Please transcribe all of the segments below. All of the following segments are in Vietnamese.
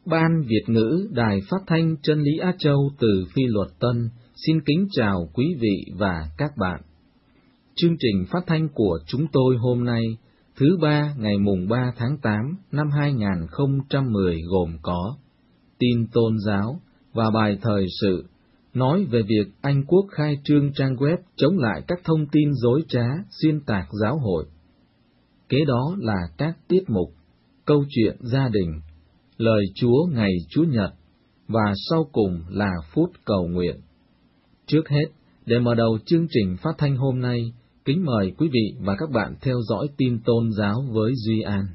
Ban Việt ngữ Đài Phát thanh Chân lý Á Châu từ Phi Luật Tân xin kính chào quý vị và các bạn. Chương trình phát thanh của chúng tôi hôm nay, thứ Ba ngày mùng 3 tháng 8 năm 2010 gồm có tin tôn giáo và bài thời sự, nói về việc Anh Quốc khai trương trang web chống lại các thông tin dối trá, xuyên tạc giáo hội. Kế đó là các tiết mục, câu chuyện gia đình, lời Chúa ngày Chủ nhật, và sau cùng là phút cầu nguyện. Trước hết, để mở đầu chương trình phát thanh hôm nay, kính mời quý vị và các bạn theo dõi tin tôn giáo với Duy An.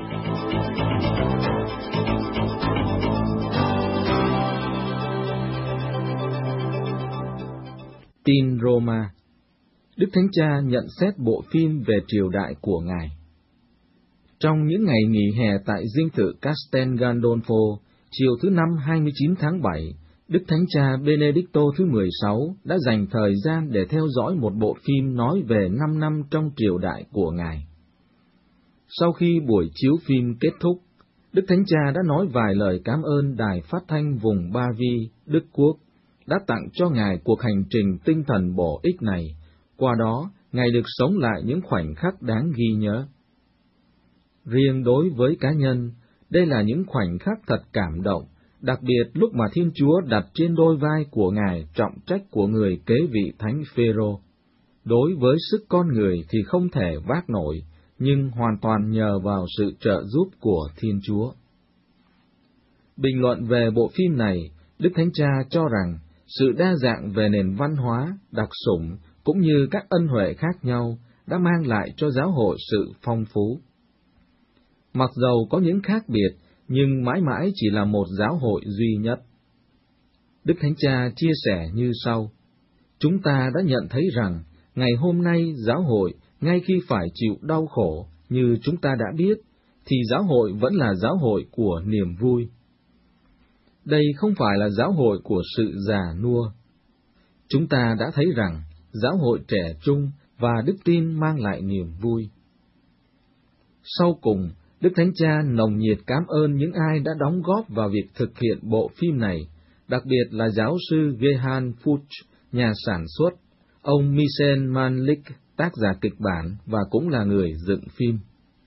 Tin Roma. Đức Thánh Cha nhận xét bộ phim về triều đại của Ngài. Trong những ngày nghỉ hè tại dinh thự Castel Gandolfo, chiều thứ Năm 29 tháng 7, Đức Thánh Cha Benedicto thứ 16 đã dành thời gian để theo dõi một bộ phim nói về 5 năm trong triều đại của Ngài. Sau khi buổi chiếu phim kết thúc, Đức Thánh Cha đã nói vài lời cảm ơn Đài Phát thanh vùng Ba Vi, Đức Quốc, đã tặng cho Ngài cuộc hành trình tinh thần bổ ích này. Qua đó, Ngài được sống lại những khoảnh khắc đáng ghi nhớ. Riêng đối với cá nhân, đây là những khoảnh khắc thật cảm động, đặc biệt lúc mà Thiên Chúa đặt trên đôi vai của Ngài trọng trách của người kế vị Thánh Phêrô. Đối với sức con người thì không thể vác nổi, nhưng hoàn toàn nhờ vào sự trợ giúp của Thiên Chúa. Bình luận về bộ phim này, Đức Thánh Cha cho rằng sự đa dạng về nền văn hóa, đặc sủng cũng như các ân huệ khác nhau đã mang lại cho giáo hội sự phong phú. Mặc dầu có những khác biệt, nhưng mãi mãi chỉ là một giáo hội duy nhất. Đức Thánh Cha chia sẻ như sau: chúng ta đã nhận thấy rằng, ngày hôm nay giáo hội, ngay khi phải chịu đau khổ, như chúng ta đã biết, thì giáo hội vẫn là giáo hội của niềm vui. Đây không phải là giáo hội của sự già nua. Chúng ta đã thấy rằng, giáo hội trẻ trung và đức tin mang lại niềm vui. Sau cùng, Đức Thánh Cha nồng nhiệt cảm ơn những ai đã đóng góp vào việc thực hiện bộ phim này, đặc biệt là giáo sư Gehan Fuchs, nhà sản xuất, ông Michel Manlik, tác giả kịch bản và cũng là người dựng phim.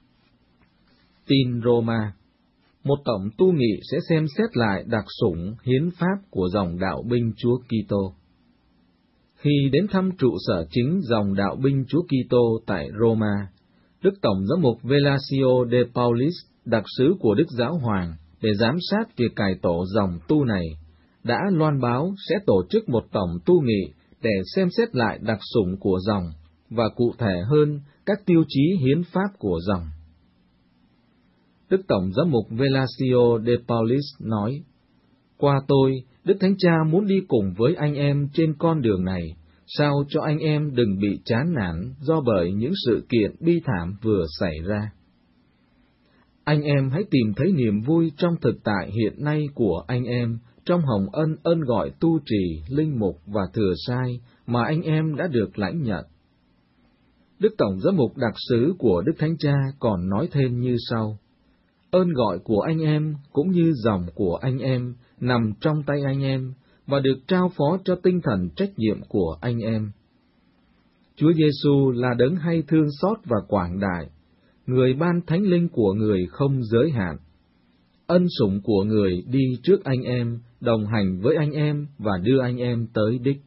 Tin Roma. Một tổng tu nghị sẽ xem xét lại đặc sủng hiến pháp của dòng đạo binh Chúa Kitô. Khi đến thăm trụ sở chính dòng đạo binh Chúa Kitô tại Roma, Đức Tổng giám mục Velasio de Paulis, đặc sứ của Đức Giáo Hoàng, để giám sát việc cải tổ dòng tu này, đã loan báo sẽ tổ chức một tổng tu nghị để xem xét lại đặc sủng của dòng, và cụ thể hơn các tiêu chí hiến pháp của dòng. Đức Tổng giám mục Velasio de Paulis nói: qua tôi, Đức Thánh Cha muốn đi cùng với anh em trên con đường này, sao cho anh em đừng bị chán nản do bởi những sự kiện bi thảm vừa xảy ra. Anh em hãy tìm thấy niềm vui trong thực tại hiện nay của anh em, trong hồng ân ơn gọi tu trì, linh mục và thừa sai mà anh em đã được lãnh nhận. Đức Tổng giám mục đặc sứ của Đức Thánh Cha còn nói thêm như sau: ơn gọi của anh em cũng như dòng của anh em nằm trong tay anh em và được trao phó cho tinh thần trách nhiệm của anh em. Chúa Giêsu là đấng hay thương xót và quảng đại, người ban thánh linh của người không giới hạn. Ân sủng của người đi trước anh em, đồng hành với anh em và đưa anh em tới đích.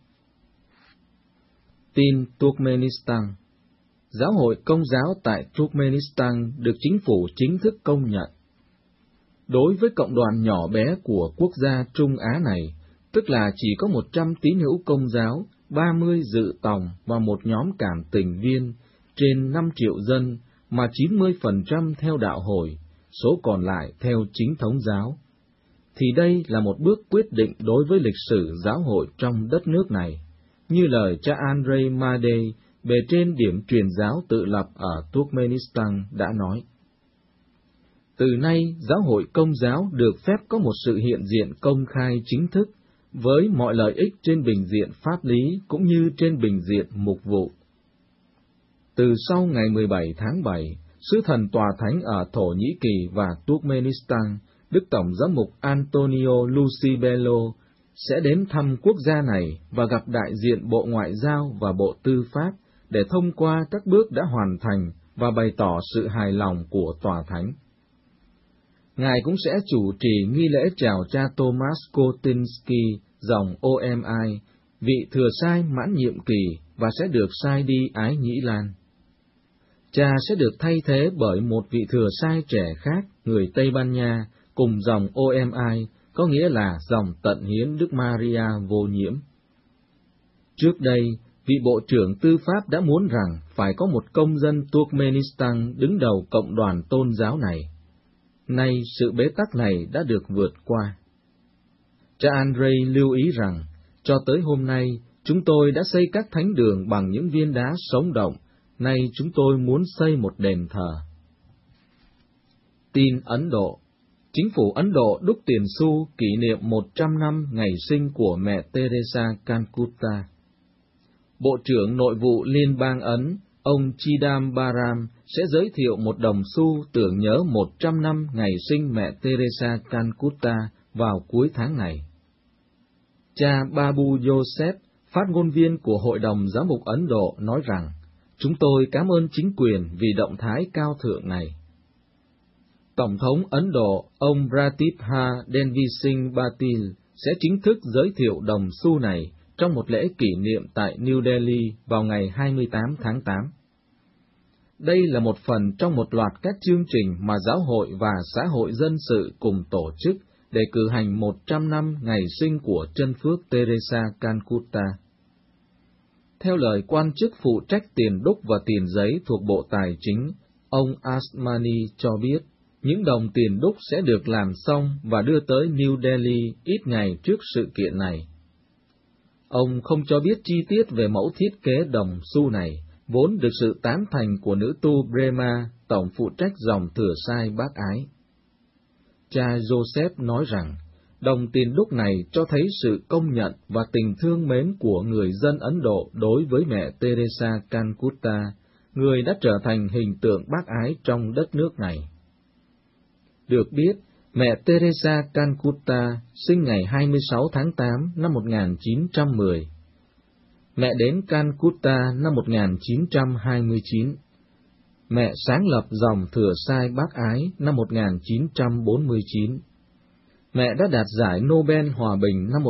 Tin Turkmenistan. Giáo hội Công giáo tại Turkmenistan được chính phủ chính thức công nhận. Đối với cộng đoàn nhỏ bé của quốc gia Trung Á này, tức là chỉ có 100 tín hữu Công giáo, 30 dự tòng và một nhóm cảm tình viên, trên 5 triệu dân, mà 90% theo đạo hồi, số còn lại theo chính thống giáo, thì đây là một bước quyết định đối với lịch sử giáo hội trong đất nước này, như lời cha Andrei Madej, bề trên điểm truyền giáo tự lập ở Turkmenistan đã nói. Từ nay, giáo hội Công giáo được phép có một sự hiện diện công khai chính thức, với mọi lợi ích trên bình diện pháp lý cũng như trên bình diện mục vụ. Từ sau ngày 17 tháng 7, Sứ thần Tòa Thánh ở Thổ Nhĩ Kỳ và Turkmenistan Đức Tổng giám mục Antonio Lucibello sẽ đến thăm quốc gia này và gặp đại diện Bộ Ngoại giao và Bộ Tư pháp để thông qua các bước đã hoàn thành và bày tỏ sự hài lòng của Tòa Thánh. Ngài cũng sẽ chủ trì nghi lễ chào cha Thomas Kotinsky dòng OMI, vị thừa sai mãn nhiệm kỳ và sẽ được sai đi Ái Nhĩ Lan. Cha sẽ được thay thế bởi một vị thừa sai trẻ khác, người Tây Ban Nha, cùng dòng OMI, có nghĩa là dòng tận hiến Đức Maria vô nhiễm. Trước đây, vị Bộ trưởng Tư pháp đã muốn rằng phải có một công dân Turkmenistan đứng đầu cộng đoàn tôn giáo này. Nay, sự bế tắc này đã được vượt qua. Cha Andrei lưu ý rằng, cho tới hôm nay, chúng tôi đã xây các thánh đường bằng những viên đá sống động, nay chúng tôi muốn xây một đền thờ. Tin Ấn Độ. Chính phủ Ấn Độ đúc tiền xu kỷ niệm 100 năm ngày sinh của mẹ Teresa Calcutta. Bộ trưởng Nội vụ Liên bang Ấn, ông Chidambaram, sẽ giới thiệu một đồng xu tưởng nhớ 100 năm ngày sinh mẹ Teresa Calcutta vào cuối tháng này. Cha Babu Joseph, phát ngôn viên của Hội đồng Giám mục Ấn Độ, nói rằng, chúng tôi cảm ơn chính quyền vì động thái cao thượng này. Tổng thống Ấn Độ, ông Pratibha Denvisingh Patil, sẽ chính thức giới thiệu đồng xu này trong một lễ kỷ niệm tại New Delhi vào ngày 28 tháng 8. Đây là một phần trong một loạt các chương trình mà giáo hội và xã hội dân sự cùng tổ chức để cử hành 100 năm ngày sinh của chân phước Teresa Calcutta. Theo lời quan chức phụ trách tiền đúc và tiền giấy thuộc Bộ Tài chính, ông Asmani cho biết, những đồng tiền đúc sẽ được làm xong và đưa tới New Delhi ít ngày trước sự kiện này. Ông không cho biết chi tiết về mẫu thiết kế đồng xu này, vốn được sự tán thành của nữ tu Brema, tổng phụ trách dòng thừa sai bác ái. Cha Joseph nói rằng, đồng tiền đúc này cho thấy sự công nhận và tình thương mến của người dân Ấn Độ đối với mẹ Teresa Calcutta, người đã trở thành hình tượng bác ái trong đất nước này. Được biết, mẹ Teresa Calcutta sinh ngày 26 tháng 8 năm 1910. Mẹ đến Calcutta năm 1929. Mẹ sáng lập dòng thừa sai bác ái năm 1949. Mẹ đã đạt giải Nobel Hòa bình năm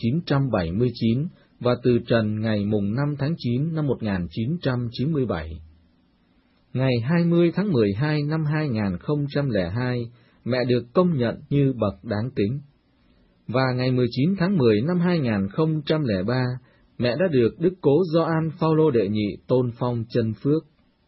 1979 và từ trần ngày mùng 5 tháng 9 năm 1997. Ngày 20 tháng 12 năm 2002, mẹ được công nhận như bậc đáng kính. Và ngày 19 tháng 10 năm 2003, mẹ đã được Đức Cố Gioan Phaolô đệ nhị tôn phong chân phước.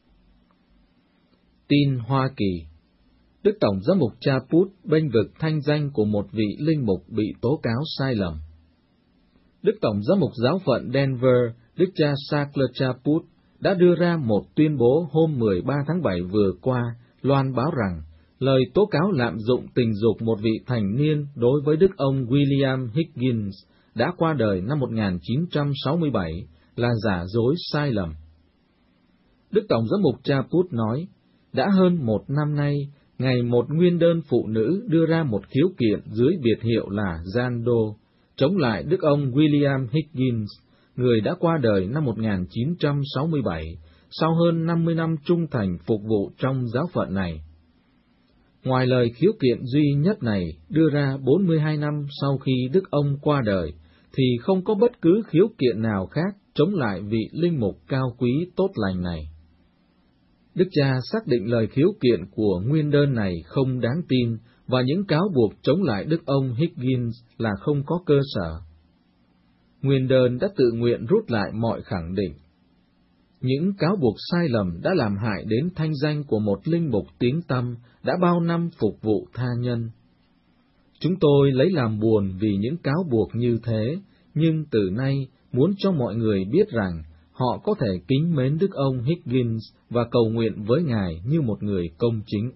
Tin Hoa Kỳ. Đức Tổng giám mục Chaput bênh vực thanh danh của một vị linh mục bị tố cáo sai lầm. Đức Tổng giám mục giáo phận Denver, Đức cha Sackler Chaput, đã đưa ra một tuyên bố hôm 13 tháng 7 vừa qua, loan báo rằng lời tố cáo lạm dụng tình dục một vị thành niên đối với Đức ông William Higgins đã qua đời năm 1967 là giả dối sai lầm. Đức Tổng giám mục Chaput nói, đã hơn một năm nay, ngày một nguyên đơn phụ nữ đưa ra một khiếu kiện dưới biệt hiệu là Gian Đô, chống lại Đức ông William Higgins, người đã qua đời năm 1967, sau hơn 50 năm trung thành phục vụ trong giáo phận này. Ngoài lời khiếu kiện duy nhất này đưa ra 42 năm sau khi Đức ông qua đời, thì không có bất cứ khiếu kiện nào khác chống lại vị linh mục cao quý tốt lành này. Đức cha xác định lời khiếu kiện của nguyên đơn này không đáng tin và những cáo buộc chống lại Đức ông Higgins là không có cơ sở. Nguyên đơn đã tự nguyện rút lại mọi khẳng định. Những cáo buộc sai lầm đã làm hại đến thanh danh của một linh mục tiếng tăm đã bao năm phục vụ tha nhân. Chúng tôi lấy làm buồn vì những cáo buộc như thế, nhưng từ nay muốn cho mọi người biết rằng họ có thể kính mến Đức ông Higgins và cầu nguyện với Ngài như một người công chính.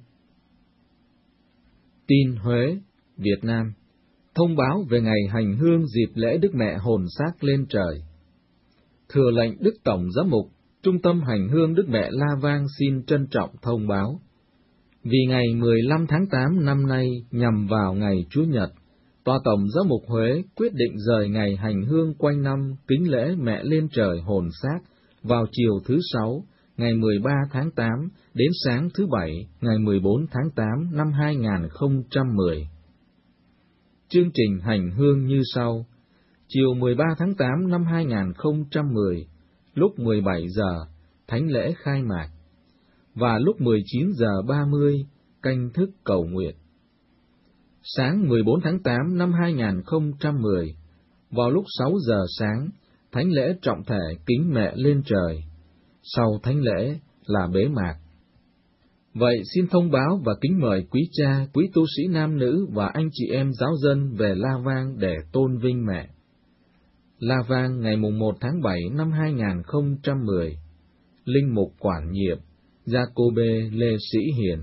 Tin Huế, Việt Nam. Thông báo về ngày hành hương dịp lễ Đức Mẹ hồn xác lên trời. Thừa lệnh Đức Tổng giám mục, Trung tâm hành hương Đức Mẹ La Vang xin trân trọng thông báo. Vì ngày 15 tháng 8 năm nay nhằm vào ngày Chúa Nhật, Tòa Tổng Giám mục Huế quyết định rời ngày hành hương quanh năm kính lễ Mẹ lên trời hồn xác vào chiều thứ Sáu, ngày 13 tháng 8 đến sáng thứ Bảy, ngày 14 tháng 8 năm 2010. Chương trình hành hương như sau. Chiều 13 tháng 8 năm 2010, lúc 17 giờ, thánh lễ khai mạc, và lúc 19 giờ 30, canh thức cầu nguyện. Sáng 14 tháng 8 năm 2010, vào lúc 6 giờ sáng, thánh lễ trọng thể kính Mẹ lên trời. Sau thánh lễ là bế mạc. Vậy xin thông báo và kính mời quý cha, quý tu sĩ nam nữ và anh chị em giáo dân về La Vang để tôn vinh Mẹ. La Vang ngày 1 tháng 7 năm 2010. Linh mục quản nhiệm Jacobe Lê Sĩ Hiền.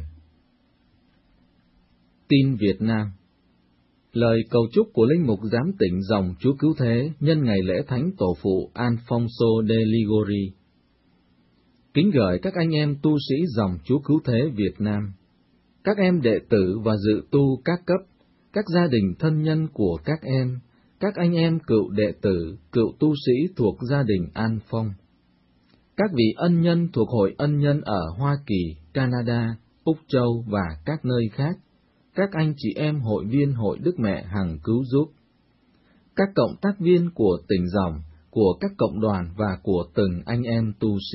Tin Việt Nam. Lời cầu chúc của Linh mục giám tỉnh dòng Chúa Cứu Thế nhân ngày lễ Thánh Tổ phụ Alfonso de Ligori. Kính gửi các anh em tu sĩ dòng Chúa Cứu Thế Việt Nam, các em đệ tử và dự tu các cấp, các gia đình thân nhân của các anh em cựu đệ tử, cựu tu sĩ thuộc gia đình An Phong, các vị ân nhân thuộc Hội Ân Nhân ở Hoa Kỳ, Canada, Úc Châu và các nơi khác, các anh chị em hội viên Hội Đức Mẹ Hằng Cứu Giúp, các cộng tác viên của tỉnh dòng, của các cộng đoàn và của từng anh em tu sĩ.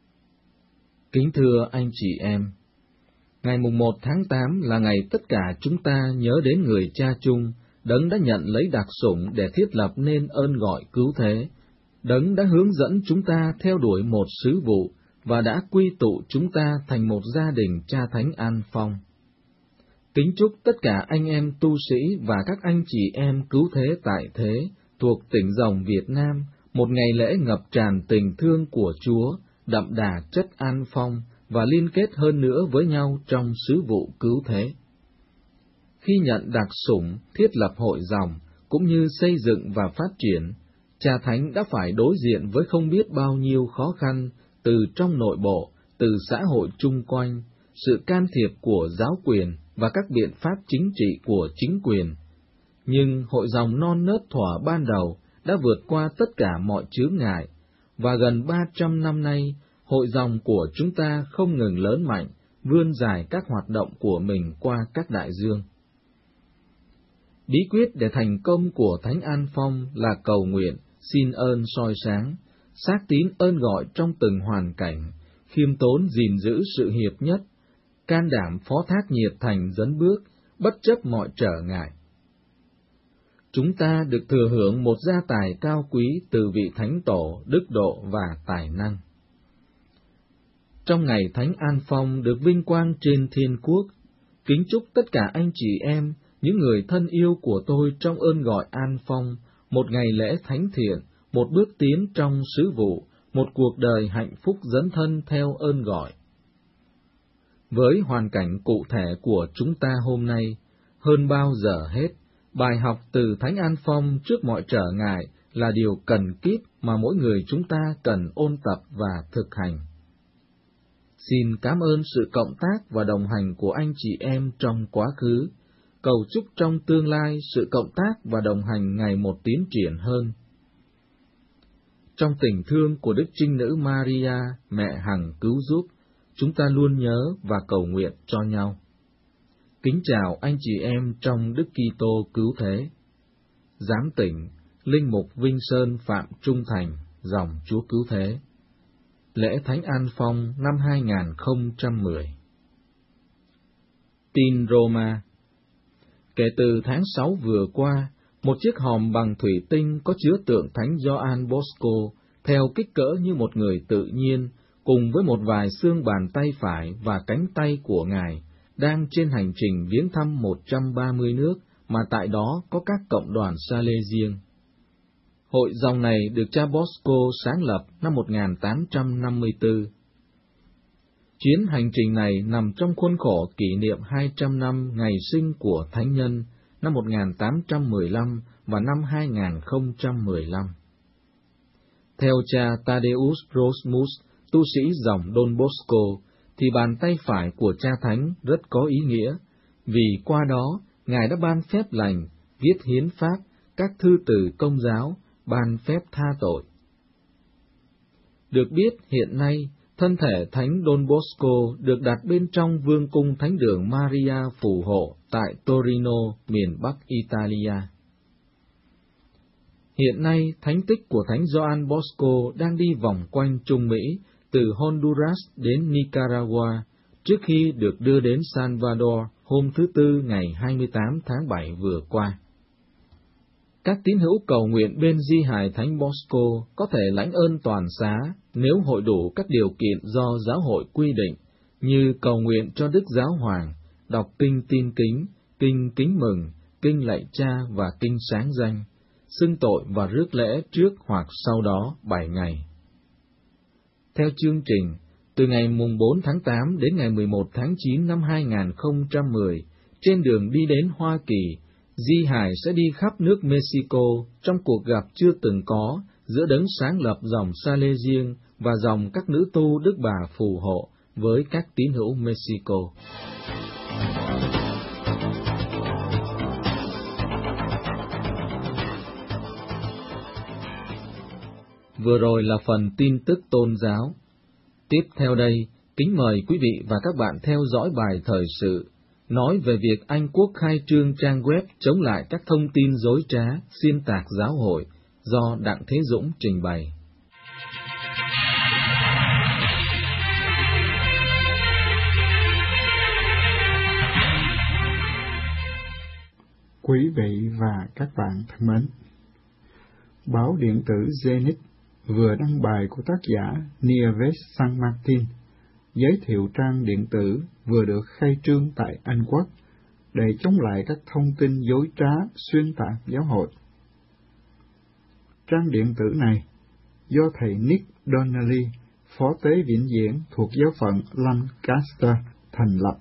Kính thưa anh chị em, ngày 1 tháng 8 là ngày tất cả chúng ta nhớ đến người cha chung, Đấng đã nhận lấy đặc sủng để thiết lập nên ơn gọi cứu thế, Đấng đã hướng dẫn chúng ta theo đuổi một sứ vụ và đã quy tụ chúng ta thành một gia đình cha thánh An Phong. Kính chúc tất cả anh em tu sĩ và các anh chị em cứu thế tại thế thuộc tỉnh dòng Việt Nam một ngày lễ ngập tràn tình thương của Chúa, đậm đà chất An Phong và liên kết hơn nữa với nhau trong sứ vụ cứu thế. Khi nhận đặc sủng, thiết lập hội dòng, cũng như xây dựng và phát triển, cha thánh đã phải đối diện với không biết bao nhiêu khó khăn từ trong nội bộ, từ xã hội chung quanh, sự can thiệp của giáo quyền và các biện pháp chính trị của chính quyền. Nhưng hội dòng non nớt thuở ban đầu đã vượt qua tất cả mọi chướng ngại, và gần 300 năm nay, hội dòng của chúng ta không ngừng lớn mạnh, vươn dài các hoạt động của mình qua các đại dương. Bí quyết để thành công của Thánh An Phong là cầu nguyện, xin ơn soi sáng, xác tín ơn gọi trong từng hoàn cảnh, khiêm tốn gìn giữ sự hiệp nhất, can đảm phó thác nhiệt thành dấn bước, bất chấp mọi trở ngại. Chúng ta được thừa hưởng một gia tài cao quý từ vị Thánh Tổ, đức độ và tài năng. Trong ngày Thánh An Phong được vinh quang trên thiên quốc, kính chúc tất cả anh chị em, những người thân yêu của tôi trong ơn gọi An Phong, một ngày lễ thánh thiện, một bước tiến trong sứ vụ, một cuộc đời hạnh phúc dấn thân theo ơn gọi. Với hoàn cảnh cụ thể của chúng ta hôm nay, hơn bao giờ hết, bài học từ Thánh An Phong trước mọi trở ngại là điều cần kíp mà mỗi người chúng ta cần ôn tập và thực hành. Xin cảm ơn sự cộng tác và đồng hành của anh chị em trong quá khứ, cầu chúc trong tương lai sự cộng tác và đồng hành ngày một tiến triển hơn. Trong tình thương của Đức Trinh Nữ Maria, Mẹ Hằng Cứu Giúp, chúng ta luôn nhớ và cầu nguyện cho nhau. Kính chào anh chị em trong Đức Kitô Cứu Thế. Giám tỉnh, Linh mục Vinh Sơn Phạm Trung Thành, dòng Chúa Cứu Thế. Lễ Thánh An Phong năm 2010. Tin Roma. Kể từ tháng 6 vừa qua, một chiếc hòm bằng thủy tinh có chứa tượng Thánh Gioan Bosco, theo kích cỡ như một người tự nhiên, cùng với một vài xương bàn tay phải và cánh tay của Ngài, đang trên hành trình viếng thăm 130 nước mà tại đó có các cộng đoàn sa lê riêng. Hội dòng này được cha Bosco sáng lập năm 1854. Chuyến hành trình này nằm trong khuôn khổ kỷ niệm 200 năm ngày sinh của Thánh Nhân năm 1815 và năm 2015. Theo cha Tadeusz Rosmus, tu sĩ dòng Don Bosco, thì bàn tay phải của Cha Thánh rất có ý nghĩa, vì qua đó Ngài đã ban phép lành, viết hiến pháp, các thư từ Công giáo, ban phép tha tội. Được biết hiện nay, thân thể Thánh Don Bosco được đặt bên trong Vương cung Thánh đường Maria phù hộ tại Torino, miền Bắc Italia. Hiện nay, thánh tích của Thánh Gioan Bosco đang đi vòng quanh Trung Mỹ, từ Honduras đến Nicaragua, trước khi được đưa đến Salvador hôm thứ Tư ngày 28 tháng 7 vừa qua. Các tín hữu cầu nguyện bên di hài Thánh Bosco có thể lãnh ơn toàn xá nếu hội đủ các điều kiện do giáo hội quy định, như cầu nguyện cho Đức Giáo Hoàng, đọc kinh tin kính, kinh kính mừng, kinh lạy Cha và kinh sáng danh, xưng tội và rước lễ trước hoặc sau đó 7 ngày. Theo chương trình, từ ngày mùng 4 tháng 8 đến ngày 11 tháng 9 năm 2010, trên đường đi đến Hoa Kỳ, di hài sẽ đi khắp nước Mexico trong cuộc gặp chưa từng có giữa đấng sáng lập dòng Salesian và dòng các nữ tu Đức Bà phù hộ với các tín hữu Mexico. Vừa rồi là phần tin tức tôn giáo. Tiếp theo đây, kính mời quý vị và các bạn theo dõi bài thời sự, nói về việc Anh Quốc khai trương trang web chống lại các thông tin dối trá, xuyên tạc giáo hội, do Đặng Thế Dũng trình bày. Quý vị và các bạn thân mến, báo điện tử Zenit vừa đăng bài của tác giả Nieves San Martin giới thiệu trang điện tử vừa được khai trương tại Anh Quốc để chống lại các thông tin dối trá xuyên tạc giáo hội. Trang điện tử này do thầy Nick Donnelly, phó tế vĩnh viễn thuộc giáo phận Lancaster thành lập.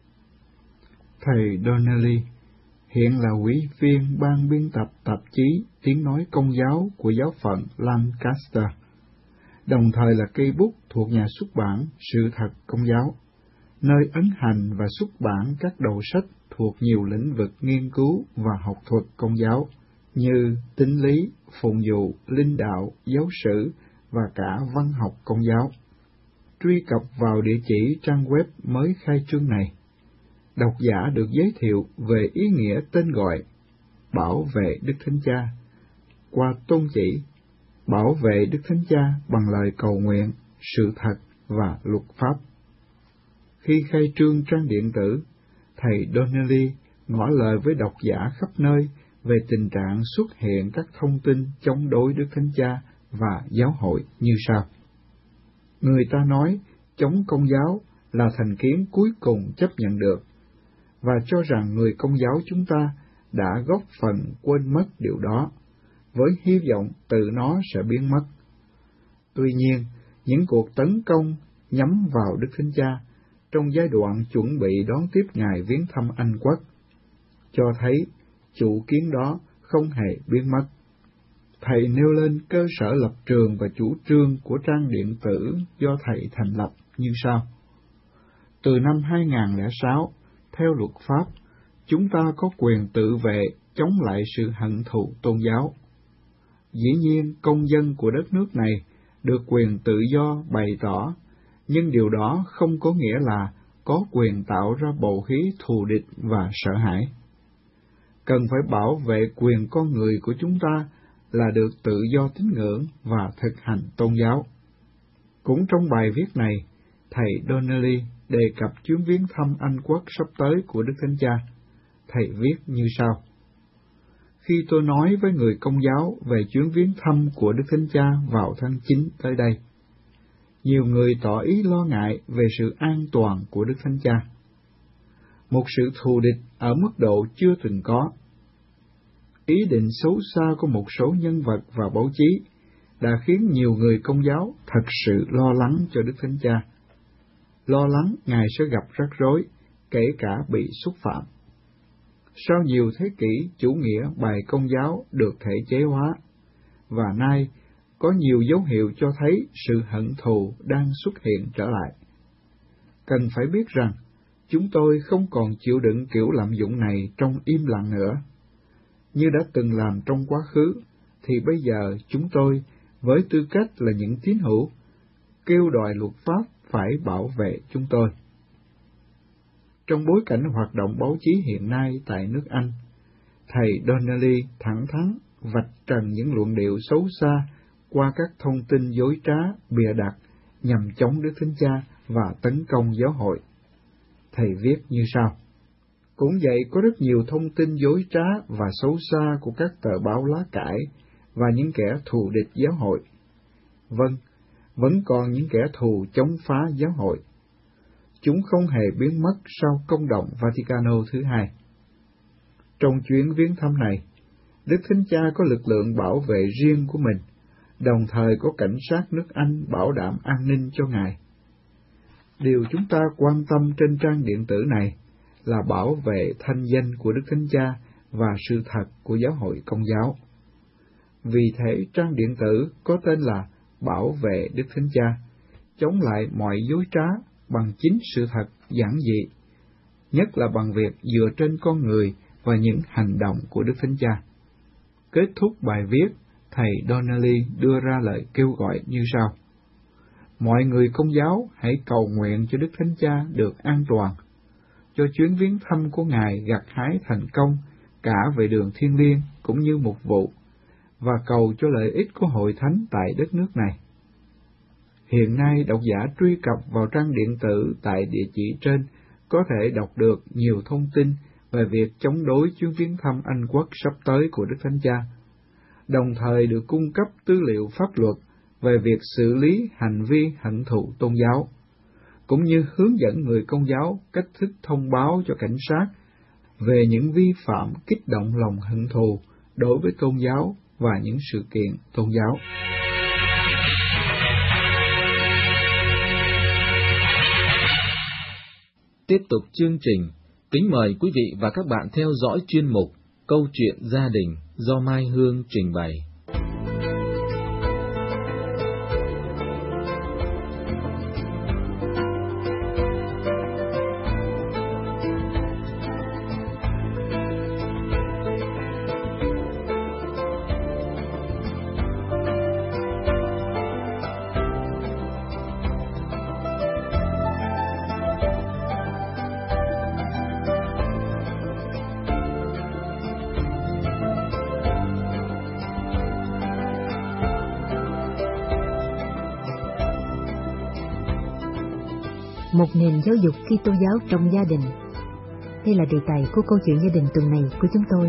Thầy Donnelly hiện là ủy viên ban biên tập tạp chí Tiếng nói Công giáo của giáo phận Lancaster, đồng thời là cây bút thuộc nhà xuất bản Sự thật Công giáo, nơi ấn hành và xuất bản các đầu sách thuộc nhiều lĩnh vực nghiên cứu và học thuật Công giáo như tín lý, phụng vụ, linh đạo, giáo sử và cả văn học Công giáo. Truy cập vào địa chỉ trang web mới khai trương này, độc giả được giới thiệu về ý nghĩa tên gọi Bảo vệ Đức Thánh Cha qua tôn chỉ bảo vệ Đức Thánh Cha bằng lời cầu nguyện, sự thật và luật pháp. Khi khai trương trang điện tử, thầy Donnelly ngỏ lời với độc giả khắp nơi về tình trạng xuất hiện các thông tin chống đối Đức Thánh Cha và giáo hội như sau. Người ta nói chống Công giáo là thành kiến cuối cùng chấp nhận được, và cho rằng người Công giáo chúng ta đã góp phần quên mất điều đó, với hy vọng từ nó sẽ biến mất. Tuy nhiên, những cuộc tấn công nhắm vào Đức Thánh Cha trong giai đoạn chuẩn bị đón tiếp Ngài viếng thăm Anh Quốc cho thấy chủ kiến đó không hề biến mất. Thầy nêu lên cơ sở lập trường và chủ trương của trang điện tử do thầy thành lập như sau. Từ năm 2006, theo luật pháp, chúng ta có quyền tự vệ chống lại sự hận thù tôn giáo. Dĩ nhiên, công dân của đất nước này được quyền tự do bày tỏ, nhưng điều đó không có nghĩa là có quyền tạo ra bầu khí thù địch và sợ hãi. Cần phải bảo vệ quyền con người của chúng ta là được tự do tín ngưỡng và thực hành tôn giáo. Cũng trong bài viết này, thầy Donnelly đề cập chuyến viếng thăm Anh Quốc sắp tới của Đức Thánh Cha. Thầy viết như sau. Khi tôi nói với người Công giáo về chuyến viếng thăm của Đức Thánh Cha vào tháng 9 tới đây, nhiều người tỏ ý lo ngại về sự an toàn của Đức Thánh Cha. Một sự thù địch ở mức độ chưa từng có. Ý định xấu xa của một số nhân vật và báo chí đã khiến nhiều người Công giáo thật sự lo lắng cho Đức Thánh Cha. Lo lắng Ngài sẽ gặp rắc rối, kể cả bị xúc phạm. Sau nhiều thế kỷ, chủ nghĩa bài Công giáo được thể chế hóa, và nay có nhiều dấu hiệu cho thấy sự hận thù đang xuất hiện trở lại. cần phải biết rằng chúng tôi không còn chịu đựng kiểu lạm dụng này trong im lặng nữa. Như đã từng làm trong quá khứ, thì bây giờ chúng tôi, với tư cách là những tín hữu, kêu đòi luật pháp phải bảo vệ chúng tôi. Trong bối cảnh hoạt động báo chí hiện nay tại nước Anh, thầy Donnelly thẳng thắn vạch trần những luận điệu xấu xa qua các thông tin dối trá, bịa đặt nhằm chống Đức Thánh Cha và tấn công giáo hội. Thầy viết như sau: Cũng vậy, có rất nhiều thông tin dối trá và xấu xa của các tờ báo lá cải và những kẻ thù địch giáo hội. Vâng, vẫn còn những kẻ thù chống phá giáo hội. Chúng không hề biến mất sau công động Vaticano thứ hai. Trong chuyến viếng thăm này, Đức Thánh Cha có lực lượng bảo vệ riêng của mình, đồng thời có cảnh sát nước Anh bảo đảm an ninh cho Ngài. Điều chúng ta quan tâm trên trang điện tử này là bảo vệ thanh danh của Đức Thánh Cha và sự thật của giáo hội Công giáo. Vì thế, trang điện tử có tên là Bảo vệ Đức Thánh Cha, chống lại mọi dối trá bằng chính sự thật giản dị, nhất là bằng việc dựa trên con người và những hành động của Đức Thánh Cha. Kết thúc bài viết, thầy Donnelly đưa ra lời kêu gọi như sau: Mọi người Công giáo hãy cầu nguyện cho Đức Thánh Cha được an toàn, cho chuyến viếng thăm của Ngài gặt hái thành công cả về đường thiêng liêng cũng như mục vụ, và cầu cho lợi ích của hội thánh tại đất nước này. Hiện nay, độc giả truy cập vào trang điện tử tại địa chỉ trên có thể đọc được nhiều thông tin về việc chống đối chuyến viếng thăm Anh Quốc sắp tới của Đức Thánh Cha, đồng thời được cung cấp tư liệu pháp luật về việc xử lý hành vi hận thù tôn giáo, cũng như hướng dẫn người Công giáo cách thức thông báo cho cảnh sát về những vi phạm kích động lòng hận thù đối với tôn giáo và những sự kiện tôn giáo. Tiếp tục chương trình, kính mời quý vị và các bạn theo dõi chuyên mục Câu chuyện gia đình do Mai Hương trình bày. Một nền giáo dục Kitô giáo trong gia đình. Đây là đề tài của câu chuyện gia đình tuần này của chúng tôi.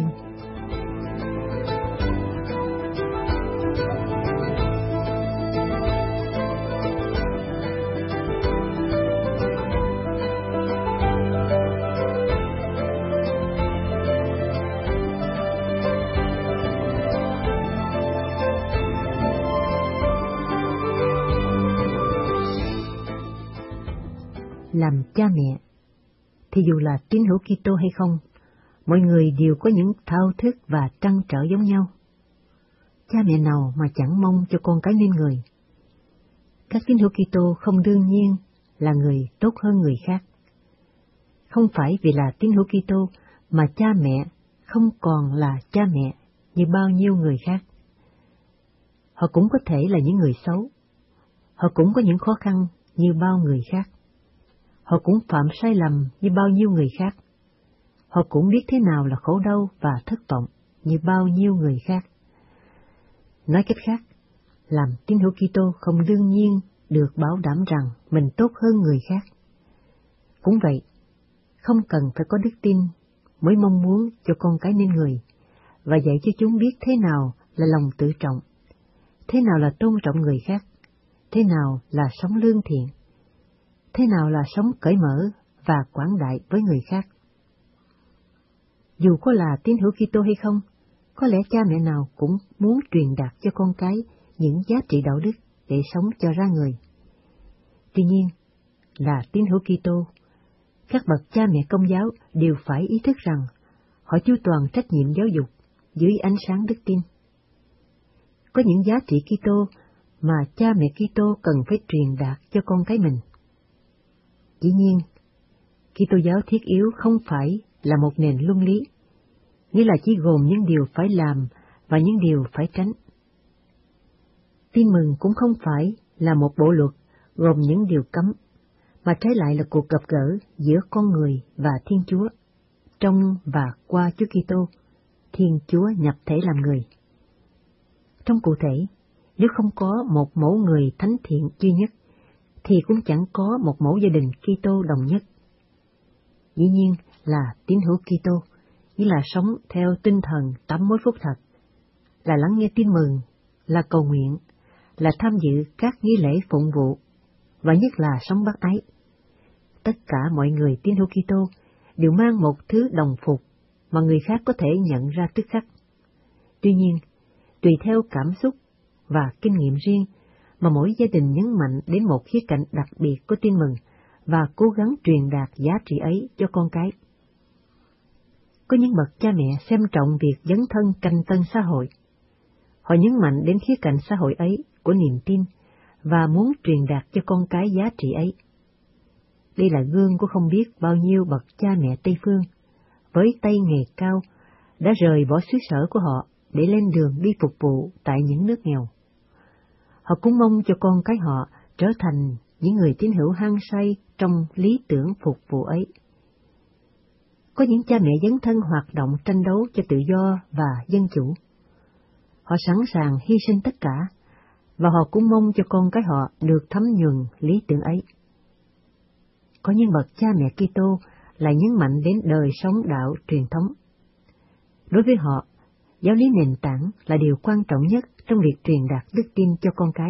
Làm cha mẹ, thì dù là tín hữu Kitô hay không, mọi người đều có những thao thức và trăn trở giống nhau. Cha mẹ nào mà chẳng mong cho con cái nên người. Các tín hữu Kitô không đương nhiên là người tốt hơn người khác. Không phải vì là tín hữu Kitô mà cha mẹ không còn là cha mẹ như bao nhiêu người khác. Họ cũng có thể là những người xấu. Họ cũng có những khó khăn như bao người khác. Họ cũng phạm sai lầm như bao nhiêu người khác. Họ cũng biết thế nào là khổ đau và thất vọng như bao nhiêu người khác. Nói cách khác, làm tín hữu Kitô không đương nhiên được bảo đảm rằng mình tốt hơn người khác. Cũng vậy, không cần phải có đức tin mới mong muốn cho con cái nên người, và dạy cho chúng biết thế nào là lòng tự trọng, thế nào là tôn trọng người khác, thế nào là sống lương thiện, thế nào là sống cởi mở và quảng đại với người khác. Dù có là tín hữu Kitô hay không, có lẽ cha mẹ nào cũng muốn truyền đạt cho con cái những giá trị đạo đức để sống cho ra người. Tuy nhiên, là tín hữu Kitô, các bậc cha mẹ Công giáo đều phải ý thức rằng họ chu toàn trách nhiệm giáo dục dưới ánh sáng đức tin. Có những giá trị Kitô mà cha mẹ Kitô cần phải truyền đạt cho con cái mình. Dĩ nhiên, Kitô giáo thiết yếu không phải là một nền luân lý, nghĩa là chỉ gồm những điều phải làm và những điều phải tránh. Tin mừng cũng không phải là một bộ luật gồm những điều cấm, mà trái lại là cuộc gặp gỡ giữa con người và Thiên Chúa, trong và qua Chúa Kitô, Thiên Chúa nhập thể làm người. Trong cụ thể, nếu không có một mẫu người thánh thiện duy nhất, thì cũng chẳng có một mẫu gia đình Kitô đồng nhất. Dĩ nhiên là tín hữu Kitô, nghĩa là sống theo tinh thần tắm mối phúc thật, là lắng nghe tin mừng, là cầu nguyện, là tham dự các nghi lễ phụng vụ, và nhất là sống bác ái. Tất cả mọi người tín hữu Kitô đều mang một thứ đồng phục mà người khác có thể nhận ra tức khắc. Tuy nhiên, tùy theo cảm xúc và kinh nghiệm riêng mà mỗi gia đình nhấn mạnh đến một khía cạnh đặc biệt của tin mừng và cố gắng truyền đạt giá trị ấy cho con cái. Có những bậc cha mẹ xem trọng việc dấn thân canh tân xã hội. Họ nhấn mạnh đến khía cạnh xã hội ấy của niềm tin và muốn truyền đạt cho con cái giá trị ấy. Đây là gương của không biết bao nhiêu bậc cha mẹ Tây Phương, với tay nghề cao, đã rời bỏ xứ sở của họ để lên đường đi phục vụ tại những nước nghèo. Họ cũng mong cho con cái họ trở thành những người tín hữu hăng say trong lý tưởng phục vụ ấy. Có những cha mẹ dấn thân hoạt động tranh đấu cho tự do và dân chủ. Họ sẵn sàng hy sinh tất cả, và họ cũng mong cho con cái họ được thấm nhuần lý tưởng ấy. Có những bậc cha mẹ Kitô lại nhấn mạnh đến đời sống đạo truyền thống. Đối với họ, giáo lý nền tảng là điều quan trọng nhất trong việc truyền đạt đức tin cho con cái.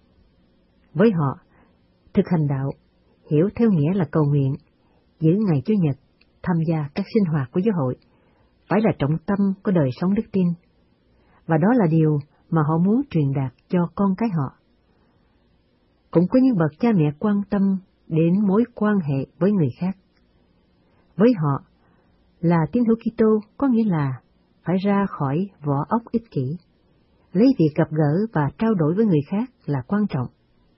Với họ, thực hành đạo, hiểu theo nghĩa là cầu nguyện, giữ ngày Chủ nhật, tham gia các sinh hoạt của giáo hội, phải là trọng tâm của đời sống đức tin, và đó là điều mà họ muốn truyền đạt cho con cái họ. Cũng có những bậc cha mẹ quan tâm đến mối quan hệ với người khác. Với họ, là tín hữu Kitô có nghĩa là phải ra khỏi vỏ óc ích kỷ, lấy việc gặp gỡ và trao đổi với người khác là quan trọng.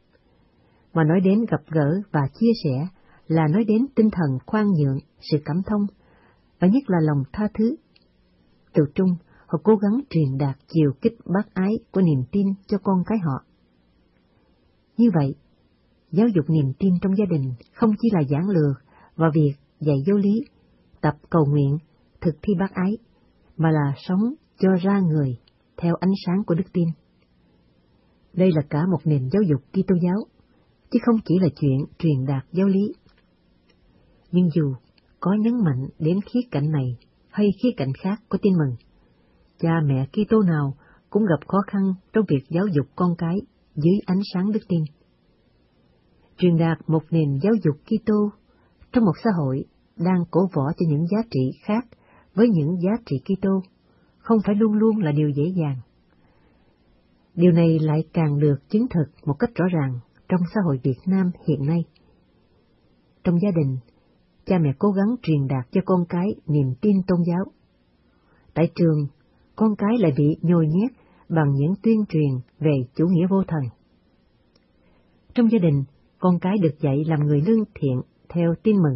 Mà nói đến gặp gỡ và chia sẻ là nói đến tinh thần khoan nhượng, sự cảm thông, và nhất là lòng tha thứ. Từ trung, họ cố gắng truyền đạt chiều kích bác ái của niềm tin cho con cái họ. Như vậy, giáo dục niềm tin trong gia đình không chỉ là giảng lược và việc dạy giáo lý, tập cầu nguyện, thực thi bác ái, mà là sống cho ra người theo ánh sáng của đức tin. Đây là cả một nền giáo dục Kitô giáo, chứ không chỉ là chuyện truyền đạt giáo lý. Nhưng dù có nhấn mạnh đến khía cạnh này hay khía cạnh khác của tin mừng, cha mẹ Kitô nào cũng gặp khó khăn trong việc giáo dục con cái dưới ánh sáng đức tin. Truyền đạt một nền giáo dục Kitô trong một xã hội đang cổ võ cho những giá trị khác với những giá trị Kitô không phải luôn luôn là điều dễ dàng. Điều này lại càng được chứng thực một cách rõ ràng trong xã hội Việt Nam hiện nay. Trong gia đình, cha mẹ cố gắng truyền đạt cho con cái niềm tin tôn giáo. Tại trường, con cái lại bị nhồi nhét bằng những tuyên truyền về chủ nghĩa vô thần. Trong gia đình, con cái được dạy làm người lương thiện theo tin mừng.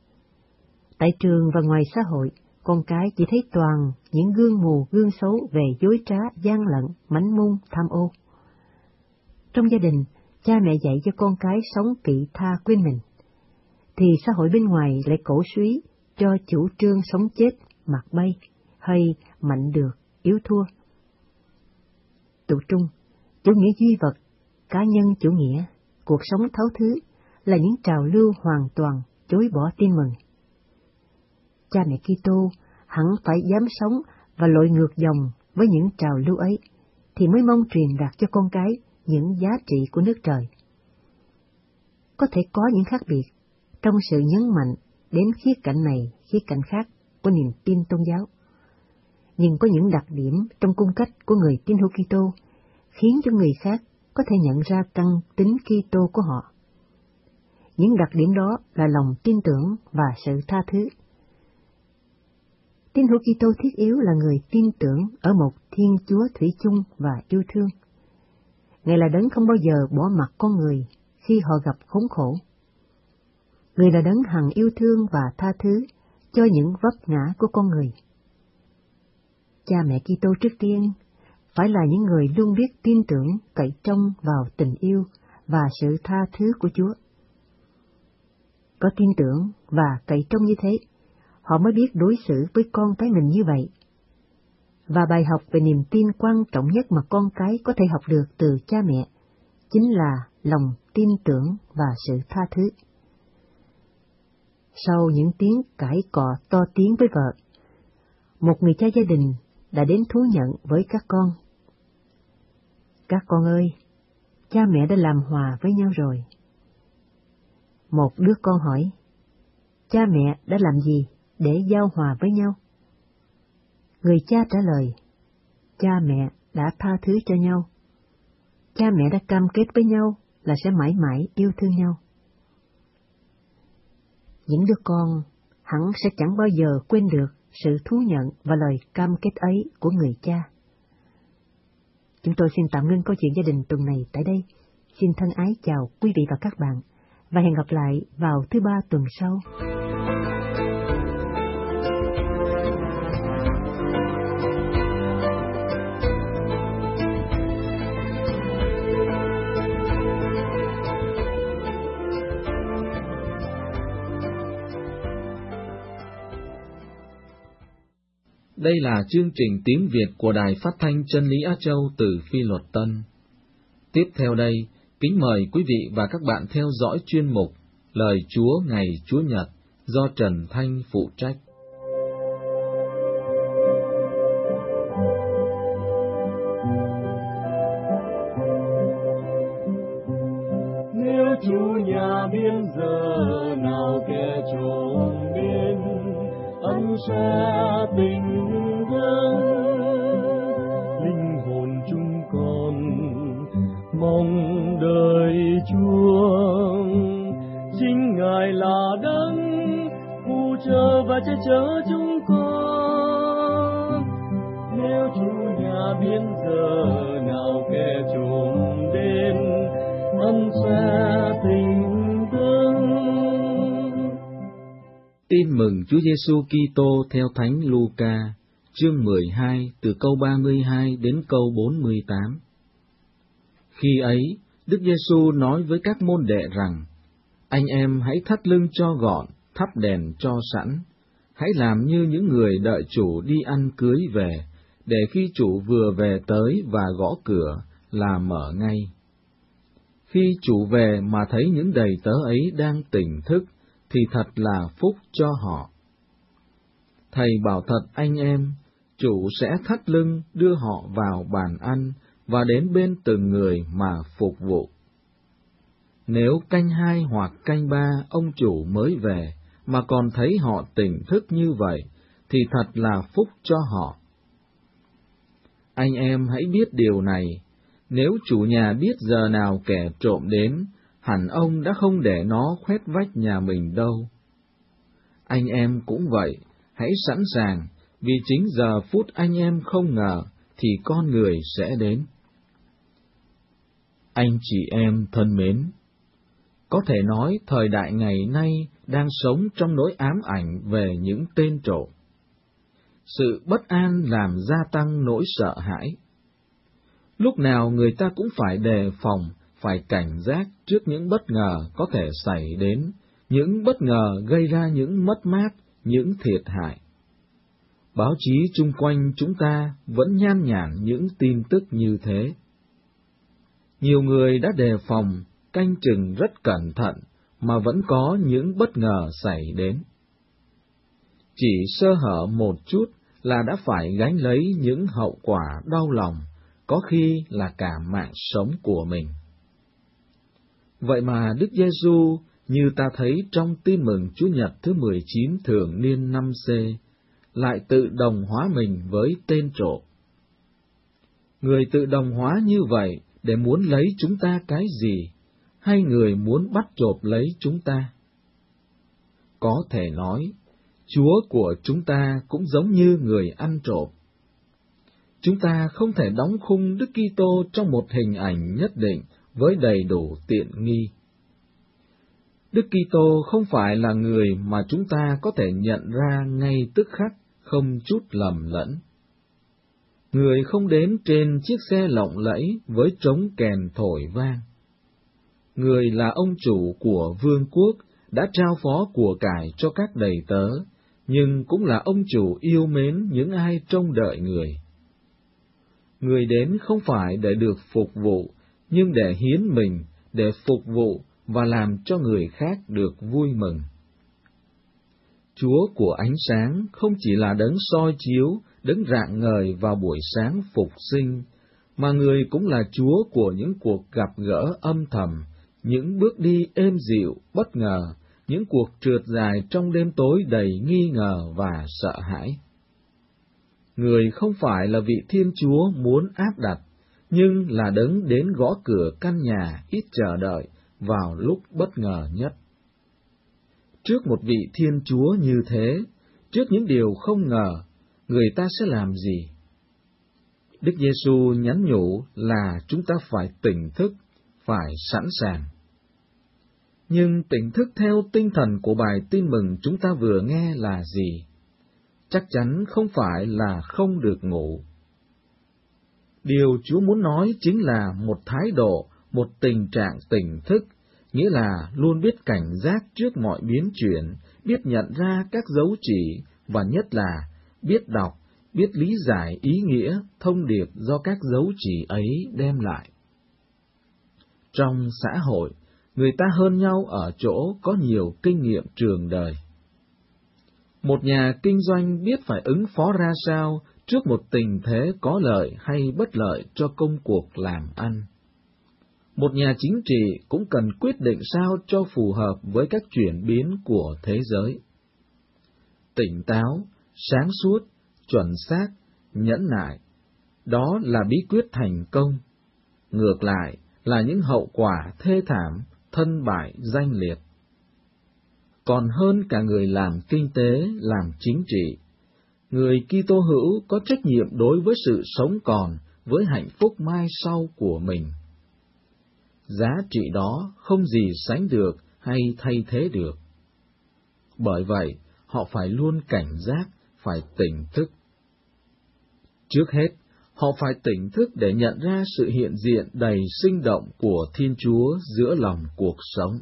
Tại trường và ngoài xã hội, con cái chỉ thấy toàn những gương mù gương xấu về dối trá, gian lận, mánh mung, tham ô. Trong gia đình, cha mẹ dạy cho con cái sống kỵ tha quên mình, thì xã hội bên ngoài lại cổ suý cho chủ trương sống chết, mặc bay, hay mạnh được, yếu thua. Tụ trung, chủ nghĩa duy vật, cá nhân chủ nghĩa, cuộc sống tháo thứ là những trào lưu hoàn toàn chối bỏ tin mừng. Cha mẹ Kitô hẳn phải dám sống và lội ngược dòng với những trào lưu ấy, thì mới mong truyền đạt cho con cái những giá trị của nước trời. Có thể có những khác biệt trong sự nhấn mạnh đến khía cạnh này, khía cạnh khác của niềm tin tôn giáo, nhưng có những đặc điểm trong cung cách của người tín hữu Kitô khiến cho người khác có thể nhận ra căn tính Kitô của họ. Những đặc điểm đó là lòng tin tưởng và sự tha thứ. Tín hữu Kitô thiết yếu là người tin tưởng ở một Thiên Chúa thủy chung và yêu thương. Ngài là đấng không bao giờ bỏ mặc con người khi họ gặp khốn khổ. Người là đấng hằng yêu thương và tha thứ cho những vấp ngã của con người. Cha mẹ Kitô trước tiên phải là những người luôn biết tin tưởng, cậy trông vào tình yêu và sự tha thứ của Chúa. Có tin tưởng và cậy trông như thế, họ mới biết đối xử với con cái mình như vậy. Và bài học về niềm tin quan trọng nhất mà con cái có thể học được từ cha mẹ chính là lòng tin tưởng và sự tha thứ. Sau những tiếng cãi cọ to tiếng với vợ, một người cha gia đình đã đến thú nhận với các con. Các con ơi, cha mẹ đã làm hòa với nhau rồi. Một đứa con hỏi, cha mẹ đã làm gì để giao hòa với nhau? Người cha trả lời, cha mẹ đã tha thứ cho nhau. Cha mẹ đã cam kết với nhau là sẽ mãi mãi yêu thương nhau. Những đứa con hẳn sẽ chẳng bao giờ quên được sự thú nhận và lời cam kết ấy của người cha. Chúng tôi xin tạm ngưng câu chuyện gia đình tuần này tại đây. Xin thân ái chào quý vị và các bạn, và hẹn gặp lại vào thứ Ba tuần sau. Đây là chương trình tiếng Việt của Đài Phát thanh Chân lý Á Châu từ Phi Luật Tân. Tiếp theo đây, kính mời quý vị và các bạn theo dõi chuyên mục Lời Chúa ngày Chúa Nhật do Trần Thanh phụ trách. Nếu Chúa nhà biên giờ nào kẻ trộm đến, ân sẽ tình thương. Linh hồn chúng con mong đợi Chúa, chính Ngài là đấng phù trợ và che chở chúng con. Nếu Chúa nhà biên giờ nào kẻ trộm đến, ân sẽ tình thương. Tin mừng Chúa Giêsu Kitô theo Thánh Luca, chương 12 từ câu 32 đến câu 48. Khi ấy, Đức Giêsu nói với các môn đệ rằng: Anh em hãy thắt lưng cho gọn, thắp đèn cho sẵn. Hãy làm như những người đợi chủ đi ăn cưới về, để khi chủ vừa về tới và gõ cửa là mở ngay. Khi chủ về mà thấy những đầy tớ ấy đang tỉnh thức, thì thật là phúc cho họ. Thầy bảo thật anh em, chủ sẽ thắt lưng đưa họ vào bàn ăn và đến bên từng người mà phục vụ. Nếu canh 2 hoặc canh 3 ông chủ mới về mà còn thấy họ tỉnh thức như vậy, thì thật là phúc cho họ. Anh em hãy biết điều này, nếu chủ nhà biết giờ nào kẻ trộm đến, hẳn ông đã không để nó khoét vách nhà mình đâu. Anh em cũng vậy, hãy sẵn sàng, vì chính giờ phút anh em không ngờ, thì con người sẽ đến. Anh chị em thân mến, có thể nói thời đại ngày nay đang sống trong nỗi ám ảnh về những tên trộm. Sự bất an làm gia tăng nỗi sợ hãi. Lúc nào người ta cũng phải đề phòng, phải cảnh giác trước những bất ngờ có thể xảy đến, những bất ngờ gây ra những mất mát, những thiệt hại. Báo chí chung quanh chúng ta vẫn nhan nhản những tin tức như thế. Nhiều người đã đề phòng, canh chừng rất cẩn thận, mà vẫn có những bất ngờ xảy đến. Chỉ sơ hở một chút là đã phải gánh lấy những hậu quả đau lòng, có khi là cả mạng sống của mình. Vậy mà Đức Giêsu, như ta thấy trong Tin mừng Chúa Nhật thứ 19 thường niên năm C, lại tự đồng hóa mình với tên trộm. Người tự đồng hóa như vậy để muốn lấy chúng ta cái gì, hay người muốn bắt trộm lấy chúng ta? Có thể nói, Chúa của chúng ta cũng giống như người ăn trộm. Chúng ta không thể đóng khung Đức Kitô trong một hình ảnh nhất định với đầy đủ tiện nghi. Đức Kitô không phải là người mà chúng ta có thể nhận ra ngay tức khắc, không chút lầm lẫn. Người không đến trên chiếc xe lộng lẫy với trống kèn thổi vang. Người là ông chủ của vương quốc, đã trao phó của cải cho các đầy tớ, nhưng cũng là ông chủ yêu mến những ai trông đợi người. Người đến không phải để được phục vụ, nhưng để hiến mình, để phục vụ và làm cho người khác được vui mừng. Chúa của ánh sáng không chỉ là đấng soi chiếu, đấng rạng ngời vào buổi sáng phục sinh, mà người cũng là Chúa của những cuộc gặp gỡ âm thầm, những bước đi êm dịu, bất ngờ, những cuộc trượt dài trong đêm tối đầy nghi ngờ và sợ hãi. Người không phải là vị Thiên Chúa muốn áp đặt, nhưng là đấng đến gõ cửa căn nhà ít chờ đợi vào lúc bất ngờ nhất. Trước một vị Thiên Chúa như thế, trước những điều không ngờ, người ta sẽ làm gì? Đức Giêsu nhắn nhủ là chúng ta phải tỉnh thức, phải sẵn sàng. Nhưng tỉnh thức theo tinh thần của bài tin mừng chúng ta vừa nghe là gì? Chắc chắn không phải là không được ngủ. Điều Chúa muốn nói chính là một thái độ, một tình trạng tỉnh thức, nghĩa là luôn biết cảnh giác trước mọi biến chuyển, biết nhận ra các dấu chỉ, và nhất là biết đọc, biết lý giải ý nghĩa, thông điệp do các dấu chỉ ấy đem lại. Trong xã hội, người ta hơn nhau ở chỗ có nhiều kinh nghiệm trường đời. Một nhà kinh doanh biết phải ứng phó ra sao trước một tình thế có lợi hay bất lợi cho công cuộc làm ăn. Một nhà chính trị cũng cần quyết định sao cho phù hợp với các chuyển biến của thế giới. Tỉnh táo, sáng suốt, chuẩn xác, nhẫn nại, đó là bí quyết thành công. Ngược lại là những hậu quả thê thảm, thân bại danh liệt. Còn hơn cả người làm kinh tế, làm chính trị, người Kitô hữu có trách nhiệm đối với sự sống còn, với hạnh phúc mai sau của mình. Giá trị đó không gì sánh được hay thay thế được. Bởi vậy, họ phải luôn cảnh giác, phải tỉnh thức. Trước hết, họ phải tỉnh thức để nhận ra sự hiện diện đầy sinh động của Thiên Chúa giữa lòng cuộc sống.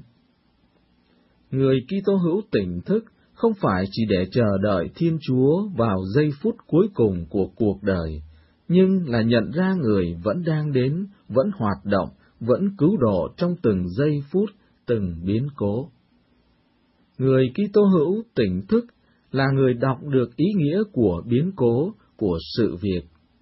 Người Kitô hữu tỉnh thức không phải chỉ để chờ đợi Thiên Chúa vào giây phút cuối cùng của cuộc đời, nhưng là nhận ra người vẫn đang đến, vẫn hoạt động, vẫn cứu độ trong từng giây phút, từng biến cố. Người Kitô hữu tỉnh thức là người đọc được ý nghĩa của biến cố, của sự việc.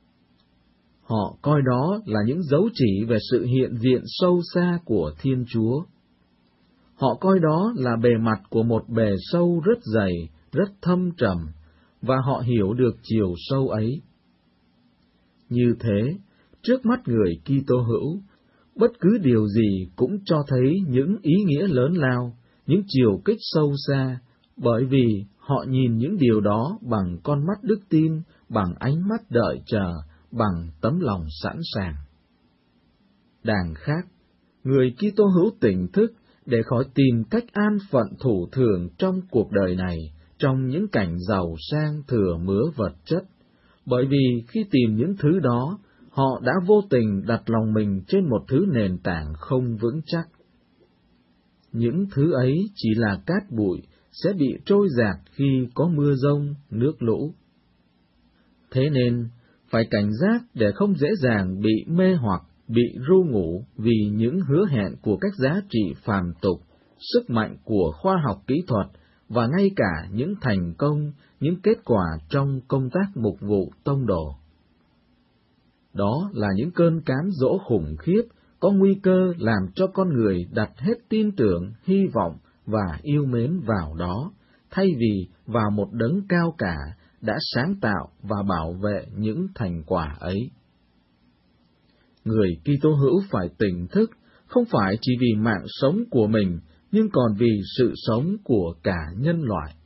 Họ coi đó là những dấu chỉ về sự hiện diện sâu xa của Thiên Chúa. Họ coi đó là bề mặt của một bề sâu rất dày, rất thâm trầm, và họ hiểu được chiều sâu ấy. Như thế, trước mắt người Kitô hữu, bất cứ điều gì cũng cho thấy những ý nghĩa lớn lao, những chiều kích sâu xa, bởi vì họ nhìn những điều đó bằng con mắt đức tin, bằng ánh mắt đợi chờ, bằng tấm lòng sẵn sàng. Đằng khác, người Kitô hữu tỉnh thức để khỏi tìm cách an phận thủ thường trong cuộc đời này, trong những cảnh giàu sang thừa mứa vật chất, bởi vì khi tìm những thứ đó, họ đã vô tình đặt lòng mình trên một thứ nền tảng không vững chắc. Những thứ ấy chỉ là cát bụi, sẽ bị trôi dạt khi có mưa giông, nước lũ. Thế nên, phải cảnh giác để không dễ dàng bị mê hoặc, bị ru ngủ vì những hứa hẹn của các giá trị phàm tục, sức mạnh của khoa học kỹ thuật và ngay cả những thành công, những kết quả trong công tác mục vụ tông đồ. Đó là những cơn cám dỗ khủng khiếp, có nguy cơ làm cho con người đặt hết tin tưởng, hy vọng và yêu mến vào đó, thay vì vào một đấng cao cả đã sáng tạo và bảo vệ những thành quả ấy. Người Kitô hữu phải tỉnh thức, không phải chỉ vì mạng sống của mình, nhưng còn vì sự sống của cả nhân loại.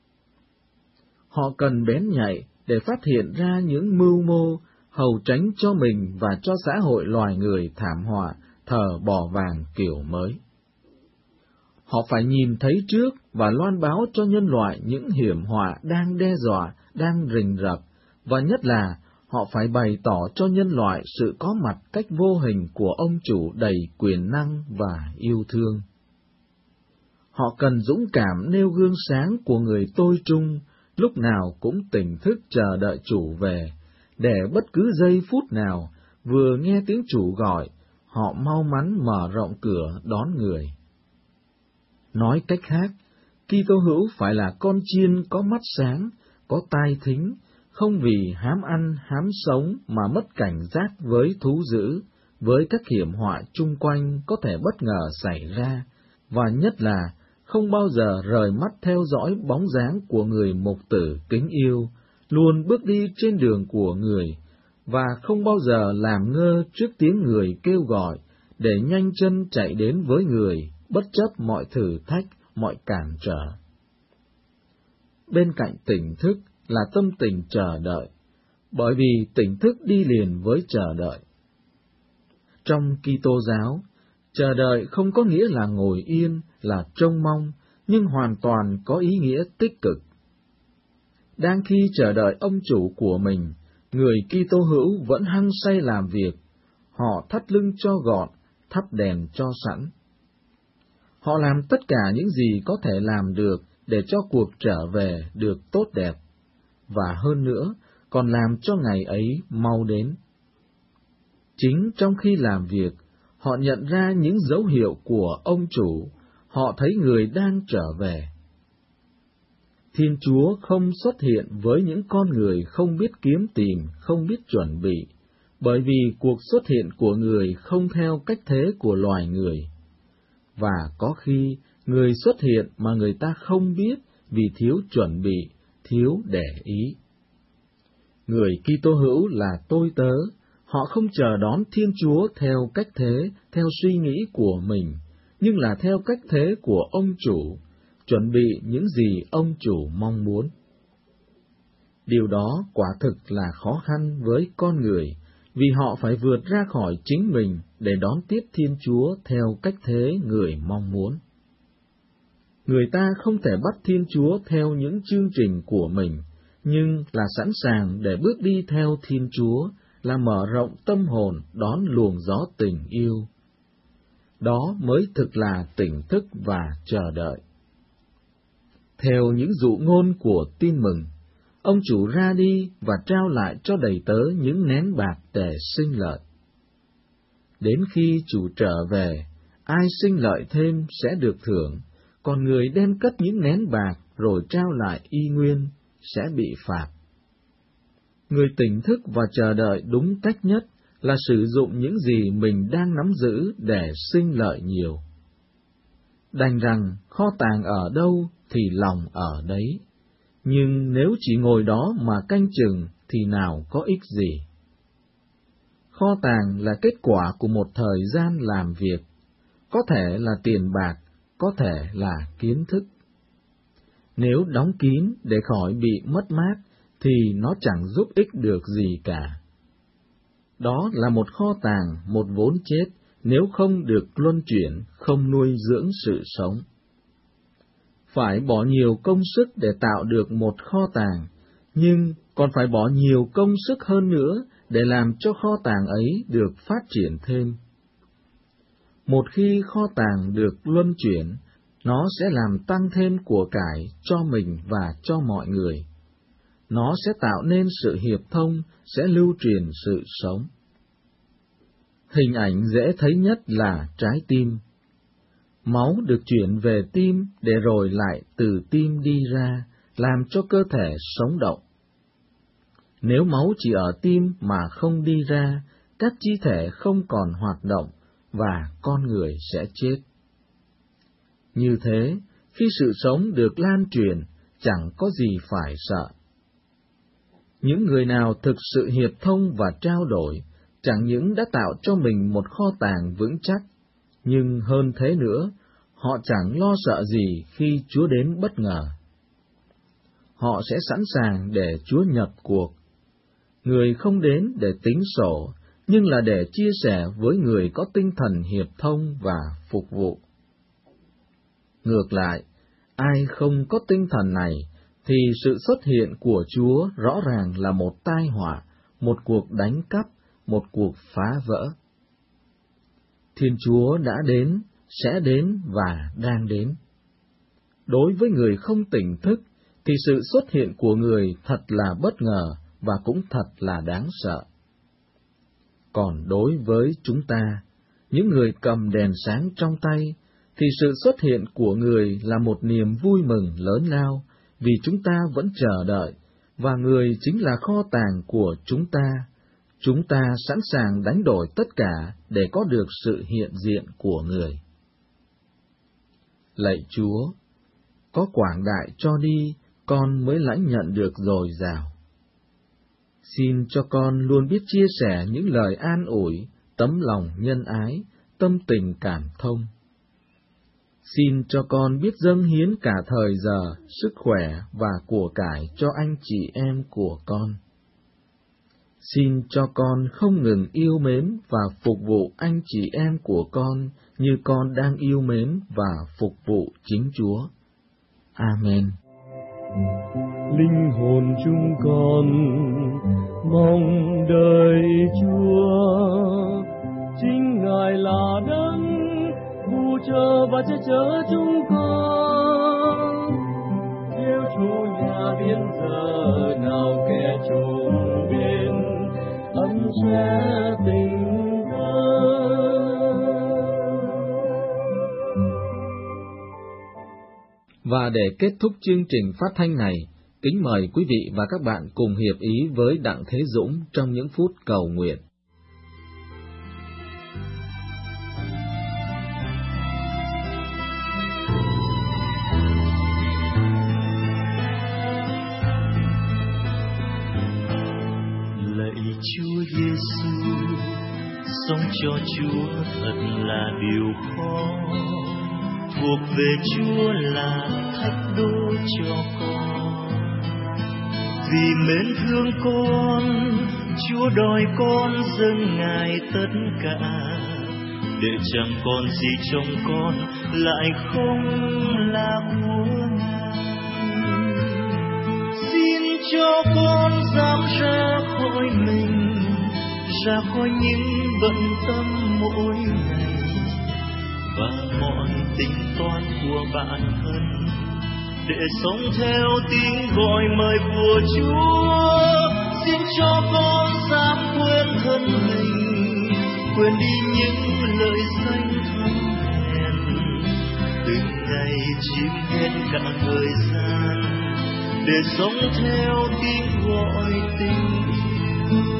Họ cần bén nhạy để phát hiện ra những mưu mô, hầu tránh cho mình và cho xã hội loài người thảm họa, thờ bò vàng kiểu mới. Họ phải nhìn thấy trước và loan báo cho nhân loại những hiểm họa đang đe dọa, đang rình rập, và nhất là họ phải bày tỏ cho nhân loại sự có mặt cách vô hình của ông chủ đầy quyền năng và yêu thương. Họ cần dũng cảm nêu gương sáng của người tôi trung, lúc nào cũng tỉnh thức chờ đợi chủ về, để bất cứ giây phút nào vừa nghe tiếng chủ gọi, họ mau mắn mở rộng cửa đón người. Nói cách khác, Kitô hữu phải là con chiên có mắt sáng, có tai thính, không vì hám ăn, hám sống mà mất cảnh giác với thú dữ, với các hiểm họa chung quanh có thể bất ngờ xảy ra, và nhất là không bao giờ rời mắt theo dõi bóng dáng của người mục tử kính yêu, luôn bước đi trên đường của người, và không bao giờ làm ngơ trước tiếng người kêu gọi, để nhanh chân chạy đến với người, bất chấp mọi thử thách, mọi cản trở. Bên cạnh tỉnh thức là tâm tình chờ đợi, bởi vì tỉnh thức đi liền với chờ đợi. Trong Kitô giáo, chờ đợi không có nghĩa là ngồi yên, là trông mong, nhưng hoàn toàn có ý nghĩa tích cực. Đang khi chờ đợi ông chủ của mình, người Kitô hữu vẫn hăng say làm việc, họ thắt lưng cho gọn, thắp đèn cho sẵn. Họ làm tất cả những gì có thể làm được để cho cuộc trở về được tốt đẹp, và hơn nữa, còn làm cho ngày ấy mau đến. Chính trong khi làm việc, họ nhận ra những dấu hiệu của ông chủ, họ thấy người đang trở về. Thiên Chúa không xuất hiện với những con người không biết kiếm tìm, không biết chuẩn bị, bởi vì cuộc xuất hiện của người không theo cách thế của loài người. Và có khi người xuất hiện mà người ta không biết vì thiếu chuẩn bị, thiếu để ý. Người Kitô hữu là tôi tớ, họ không chờ đón Thiên Chúa theo cách thế, theo suy nghĩ của mình, nhưng là theo cách thế của ông chủ, chuẩn bị những gì ông chủ mong muốn. Điều đó quả thực là khó khăn với con người, vì họ phải vượt ra khỏi chính mình để đón tiếp Thiên Chúa theo cách thế người mong muốn. Người ta không thể bắt Thiên Chúa theo những chương trình của mình, nhưng là sẵn sàng để bước đi theo Thiên Chúa, là mở rộng tâm hồn đón luồng gió tình yêu. Đó mới thực là tỉnh thức và chờ đợi. Theo những dụ ngôn của tin mừng, ông chủ ra đi và trao lại cho đầy tớ những nén bạc để sinh lợi. Đến khi chủ trở về, ai sinh lợi thêm sẽ được thưởng, còn người đem cất những nén bạc rồi trao lại y nguyên sẽ bị phạt. Người tỉnh thức và chờ đợi đúng cách nhất là sử dụng những gì mình đang nắm giữ để sinh lợi nhiều. Đành rằng kho tàng ở đâu thì lòng ở đấy, nhưng nếu chỉ ngồi đó mà canh chừng thì nào có ích gì. Kho tàng là kết quả của một thời gian làm việc, có thể là tiền bạc, có thể là kiến thức. Nếu đóng kín để khỏi bị mất mát, thì nó chẳng giúp ích được gì cả. Đó là một kho tàng, một vốn chết, nếu không được luân chuyển, không nuôi dưỡng sự sống. Phải bỏ nhiều công sức để tạo được một kho tàng, nhưng còn phải bỏ nhiều công sức hơn nữa để làm cho kho tàng ấy được phát triển thêm. Một khi kho tàng được luân chuyển, nó sẽ làm tăng thêm của cải cho mình và cho mọi người. Nó sẽ tạo nên sự hiệp thông, sẽ lưu truyền sự sống. Hình ảnh dễ thấy nhất là trái tim. Máu được chuyển về tim để rồi lại từ tim đi ra, làm cho cơ thể sống động. Nếu máu chỉ ở tim mà không đi ra, các chi thể không còn hoạt động và con người sẽ chết. Như thế, khi sự sống được lan truyền, chẳng có gì phải sợ. Những người nào thực sự hiệp thông và trao đổi, chẳng những đã tạo cho mình một kho tàng vững chắc, nhưng hơn thế nữa, họ chẳng lo sợ gì khi Chúa đến bất ngờ. Họ sẽ sẵn sàng để Chúa nhập cuộc. Người không đến để tính sổ, nhưng là để chia sẻ với người có tinh thần hiệp thông và phục vụ. Ngược lại, ai không có tinh thần này, thì sự xuất hiện của Chúa rõ ràng là một tai họa, một cuộc đánh cắp, một cuộc phá vỡ. Thiên Chúa đã đến, sẽ đến và đang đến. Đối với người không tỉnh thức, thì sự xuất hiện của người thật là bất ngờ và cũng thật là đáng sợ. Còn đối với chúng ta, những người cầm đèn sáng trong tay, thì sự xuất hiện của người là một niềm vui mừng lớn lao, vì chúng ta vẫn chờ đợi, và người chính là kho tàng của chúng ta. Chúng ta sẵn sàng đánh đổi tất cả để có được sự hiện diện của người. Lạy Chúa, có quảng đại cho đi, con mới lãnh nhận được dồi dào. Xin cho con luôn biết chia sẻ những lời an ủi, tấm lòng nhân ái, tâm tình cảm thông. Xin cho con biết dâng hiến cả thời giờ, sức khỏe và của cải cho anh chị em của con. Xin cho con không ngừng yêu mến và phục vụ anh chị em của con như con đang yêu mến và phục vụ chính Chúa. Amen. Linh hồn chúng con mong đợi Chúa, chính Ngài là đấng phù trợ và che chở chúng con. Nếu Chúa nhà đến giờ nào kẻ trùng bên, ấm sẽ tình Và để kết thúc chương trình phát thanh này, kính mời quý vị và các bạn cùng hiệp ý với Đặng Thế Dũng trong những phút cầu nguyện. Lạy Chúa Giêsu, sống cho Chúa thật là điều khó. Thuộc về Chúa là thách đố cho con. Vì mến thương con, Chúa đòi con dâng Ngài tất cả, để chẳng còn gì trong con lại không là của Ngài. Xin cho con dám ra khỏi mình, ra khỏi những bận tâm mỗi ngày và mọi tính toán của bản thân, để sống theo tiếng gọi mời của Chúa. Xin cho con dám quên thân mình, quên đi những lời danh thâm hèn, từng ngày chiếm hết cả thời gian, để sống theo tiếng gọi tình yêu.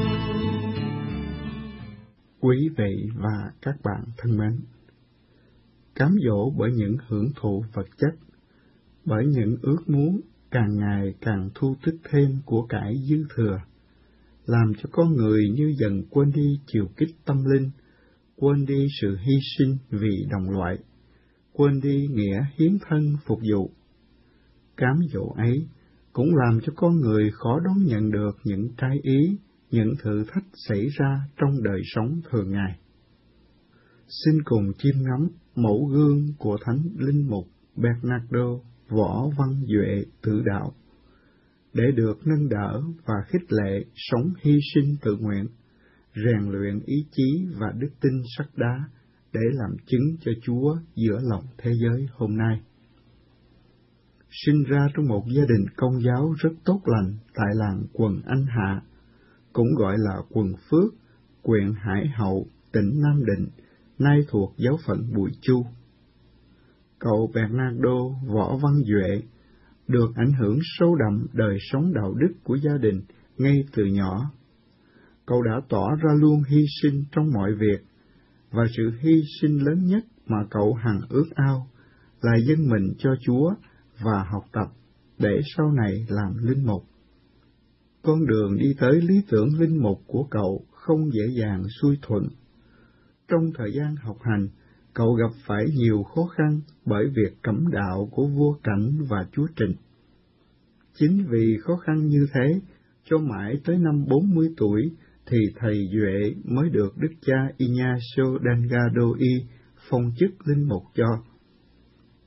Quý vị và các bạn thân mến, cám dỗ bởi những hưởng thụ vật chất, bởi những ước muốn càng ngày càng thu tích thêm của cải dư thừa, làm cho con người như dần quên đi chiều kích tâm linh, quên đi sự hy sinh vì đồng loại, quên đi nghĩa hiến thân phục vụ. Cám dỗ ấy cũng làm cho con người khó đón nhận được những trái ý, những thử thách xảy ra trong đời sống thường ngày. Xin cùng chiêm ngắm mẫu gương của Thánh Linh Mục Bernardo Võ Văn Duệ Tử Đạo, để được nâng đỡ và khích lệ sống hy sinh tự nguyện, rèn luyện ý chí và đức tin sắt đá để làm chứng cho Chúa giữa lòng thế giới hôm nay. Sinh ra trong một gia đình Công giáo rất tốt lành tại làng Quần Anh Hạ, cũng gọi là Quần Phước, huyện Hải Hậu, tỉnh Nam Định, nay thuộc giáo phận Bùi Chu. Cậu Bernardo Võ Văn Duệ được ảnh hưởng sâu đậm đời sống đạo đức của gia đình ngay từ nhỏ. Cậu đã tỏ ra luôn hy sinh trong mọi việc, và sự hy sinh lớn nhất mà cậu hằng ước ao là dâng mình cho Chúa và học tập để sau này làm linh mục. Con đường đi tới lý tưởng linh mục của cậu không dễ dàng xuôi thuận. Trong thời gian học hành, cậu gặp phải nhiều khó khăn bởi việc cẩm đạo của vua Cảnh và chúa Trịnh. Chính vì khó khăn như thế, cho mãi tới năm 40 tuổi thì thầy Duệ mới được đức cha Ignacio Delgado Y phong chức linh mục cho.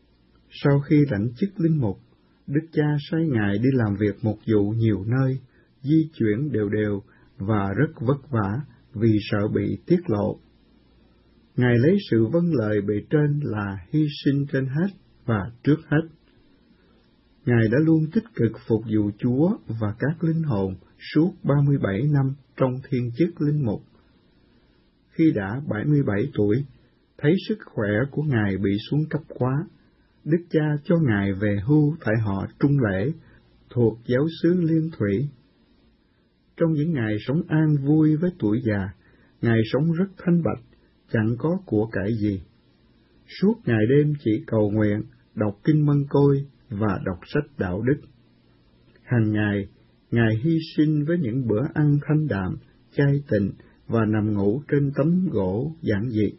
Sau khi lãnh chức linh mục, Đức Cha sai Ngài đi làm việc mục vụ nhiều nơi, di chuyển đều đều và rất vất vả vì sợ bị tiết lộ. Ngài lấy sự vâng lời bề trên là hy sinh trên hết và trước hết. Ngài đã luôn tích cực phục vụ Chúa và các linh hồn suốt 37 năm trong thiên chức linh mục. Khi đã 77 tuổi, thấy sức khỏe của Ngài bị xuống cấp quá, Đức Cha cho Ngài về hưu tại họ Trung Lễ, thuộc giáo xứ Liên Thủy. Trong những ngày sống an vui với tuổi già, Ngài sống rất thanh bạch, chẳng có của cải gì. Suốt ngày đêm chỉ cầu nguyện, đọc kinh Mân Côi và đọc sách đạo đức. Hàng ngày, Ngài hy sinh với những bữa ăn thanh đạm, chay tịnh và nằm ngủ trên tấm gỗ giản dị.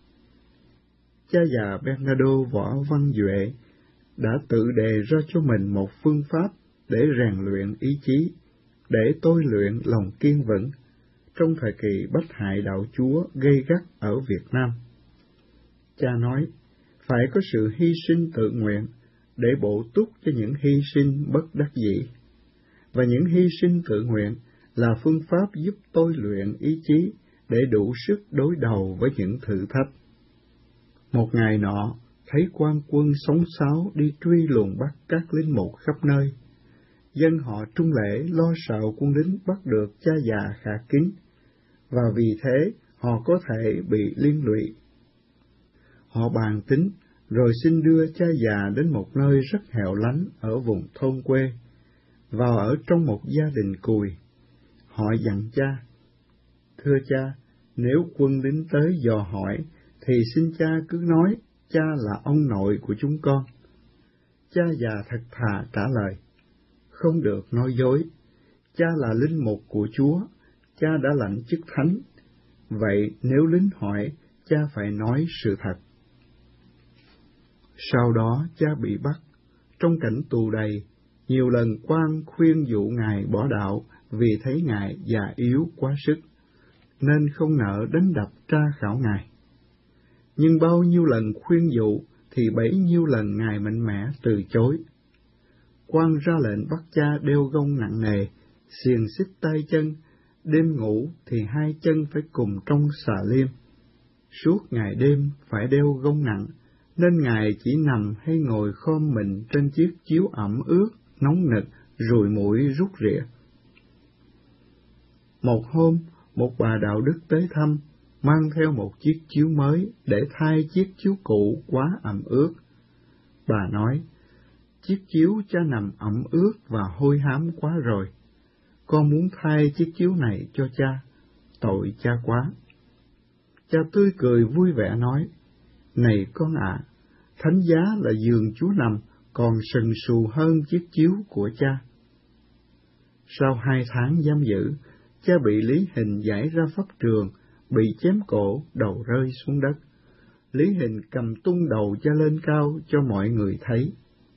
Cha già Bernardo Võ Văn Duệ đã tự đề ra cho mình một phương pháp để rèn luyện ý chí, để tôi luyện lòng kiên vững trong thời kỳ bách hại đạo Chúa gây gắt ở Việt Nam. Cha nói, phải có sự hy sinh tự nguyện để bổ túc cho những hy sinh bất đắc dĩ, và những hy sinh tự nguyện là phương pháp giúp tôi luyện ý chí để đủ sức đối đầu với những thử thách. Một ngày nọ, thấy quan quân sóng sáo đi truy lùng bắt các linh mục khắp nơi. Dân họ Trung Lễ lo sợ quân lính bắt được cha già Khả Kính, và vì thế họ có thể bị liên lụy. Họ bàn tính, rồi xin đưa cha già đến một nơi rất hẻo lánh ở vùng thôn quê, vào ở trong một gia đình cùi. Họ dặn cha, thưa cha, nếu quân lính tới dò hỏi, thì xin cha cứ nói, cha là ông nội của chúng con. Cha già thật thà trả lời, không được nói dối, cha là linh mục của Chúa, cha đã lãnh chức thánh, vậy nếu lính hỏi, cha phải nói sự thật. Sau đó cha bị bắt, trong cảnh tù đầy, nhiều lần quan khuyên dụ Ngài bỏ đạo vì thấy Ngài già yếu quá sức, nên không nỡ đánh đập tra khảo Ngài. Nhưng bao nhiêu lần khuyên dụ thì bấy nhiêu lần Ngài mạnh mẽ từ chối. Quan ra lệnh bắt cha đeo gông nặng nề, xiềng xích tay chân, đêm ngủ thì hai chân phải cùng trong xà liêm. Suốt ngày đêm phải đeo gông nặng, nên Ngài chỉ nằm hay ngồi khom mình trên chiếc chiếu ẩm ướt, nóng nực, ruồi muỗi rút rỉa. Một hôm, một bà đạo đức tới thăm, mang theo một chiếc chiếu mới để thay chiếc chiếu cũ quá ẩm ướt. Bà nói, chiếc chiếu cha nằm ẩm ướt và hôi hám quá rồi. Con muốn thay chiếc chiếu này cho cha, tội cha quá. Cha tươi cười vui vẻ nói, này con ạ, thánh giá là giường Chúa nằm, còn sần sù hơn chiếc chiếu của cha. Sau 2 tháng giam giữ, cha bị Lý Hình giải ra pháp trường, bị chém cổ, đầu rơi xuống đất. Lý Hình cầm tung đầu cha lên cao cho mọi người thấy.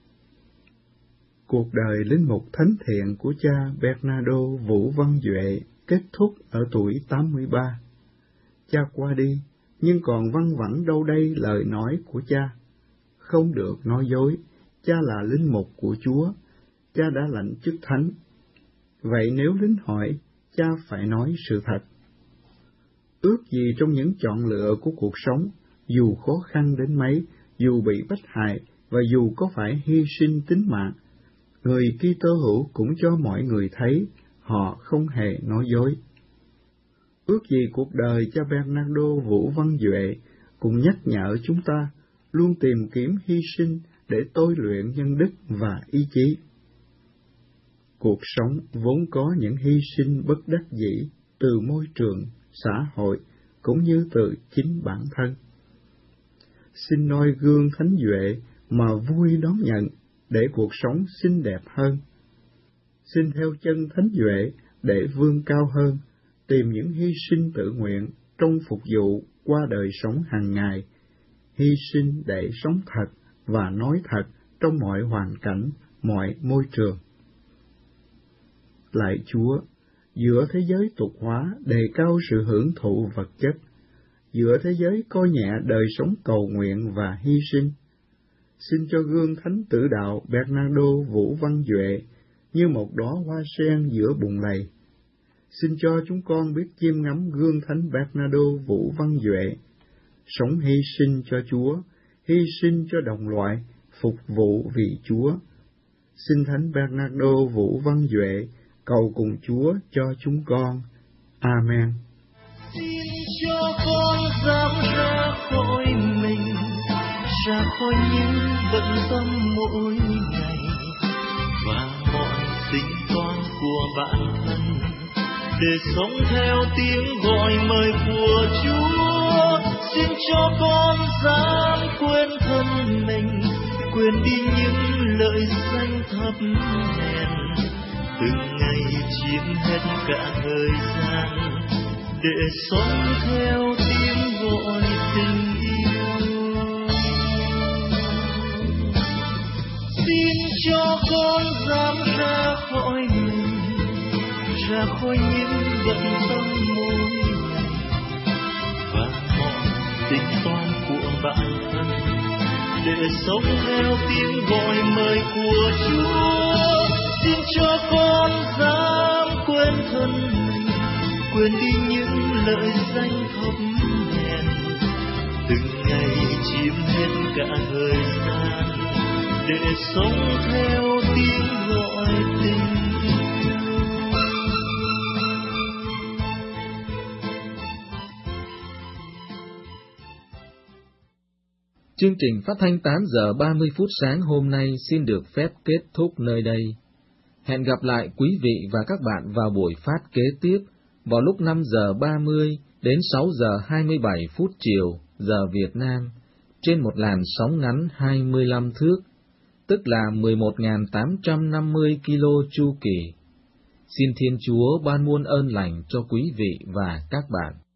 Cuộc đời linh mục thánh thiện của cha Bernardo Vũ Văn Duệ kết thúc ở tuổi 83. Cha qua đi, nhưng còn văng vẳng đâu đây lời nói của cha. Không được nói dối, cha là linh mục của Chúa, cha đã lãnh chức thánh. Vậy nếu lính hỏi, cha phải nói sự thật. Ước gì trong những chọn lựa của cuộc sống, dù khó khăn đến mấy, dù bị bách hại và dù có phải hy sinh tính mạng, người Kitô hữu cũng cho mọi người thấy họ không hề nói dối. Ước gì cuộc đời cha Bernardo Vũ Văn Duệ cũng nhắc nhở chúng ta luôn tìm kiếm hy sinh để tôi luyện nhân đức và ý chí. Cuộc sống vốn có những hy sinh bất đắc dĩ từ môi trường, xã hội, cũng như từ chính bản thân. Xin noi gương Thánh Duệ mà vui đón nhận để cuộc sống xinh đẹp hơn. Xin theo chân Thánh Duệ để vươn cao hơn, tìm những hy sinh tự nguyện trong phục vụ qua đời sống hàng ngày, hy sinh để sống thật và nói thật trong mọi hoàn cảnh, mọi môi trường. Lạy Chúa, giữa thế giới tục hóa đề cao sự hưởng thụ vật chất, giữa thế giới coi nhẹ đời sống cầu nguyện và hy sinh, Xin cho gương thánh tử đạo Bernardo Vũ Văn Duệ như một đóa hoa sen giữa bùn lầy. Xin cho chúng con biết chiêm ngắm gương thánh Bernardo Vũ Văn Duệ, sống hy sinh cho Chúa, hy sinh cho đồng loại, phục vụ vì Chúa. Xin thánh Bernardo Vũ Văn Duệ cầu cùng Chúa cho chúng con. Amen. Xin cho con dám ra khỏi mình, ra khỏi những bận tâm mỗi ngày và mọi tính toán của bản thân, để sống theo tiếng gọi mời của Chúa. Xin cho con dám quên thân mình, quên đi những lợi danh thấp hèn, từng ngày chiếm hết cả thời gian, để sống theo tiếng gọi tình yêu. Xin cho con dám ra khỏi mình, ra khỏi những bận tâm mỗi ngày và mọi tính toán của bản thân, để sống theo tiếng gọi mời của Chúa. Xin cho con dám quên thân mình, quên đi những lợi danh thấp hèn, từng ngày chiếm hết cả thời gian, để sống theo tiếng gọi tình yêu. Chương trình phát thanh 8 giờ 30 phút sáng hôm nay xin được phép kết thúc nơi đây. Hẹn gặp lại quý vị và các bạn vào buổi phát kế tiếp vào lúc 5 giờ 30 đến 6 giờ 27 phút chiều giờ Việt Nam trên một làn sóng ngắn 25 thước, tức là 11.850 kilo chu kỳ. Xin Thiên Chúa ban muôn ơn lành cho quý vị và các bạn.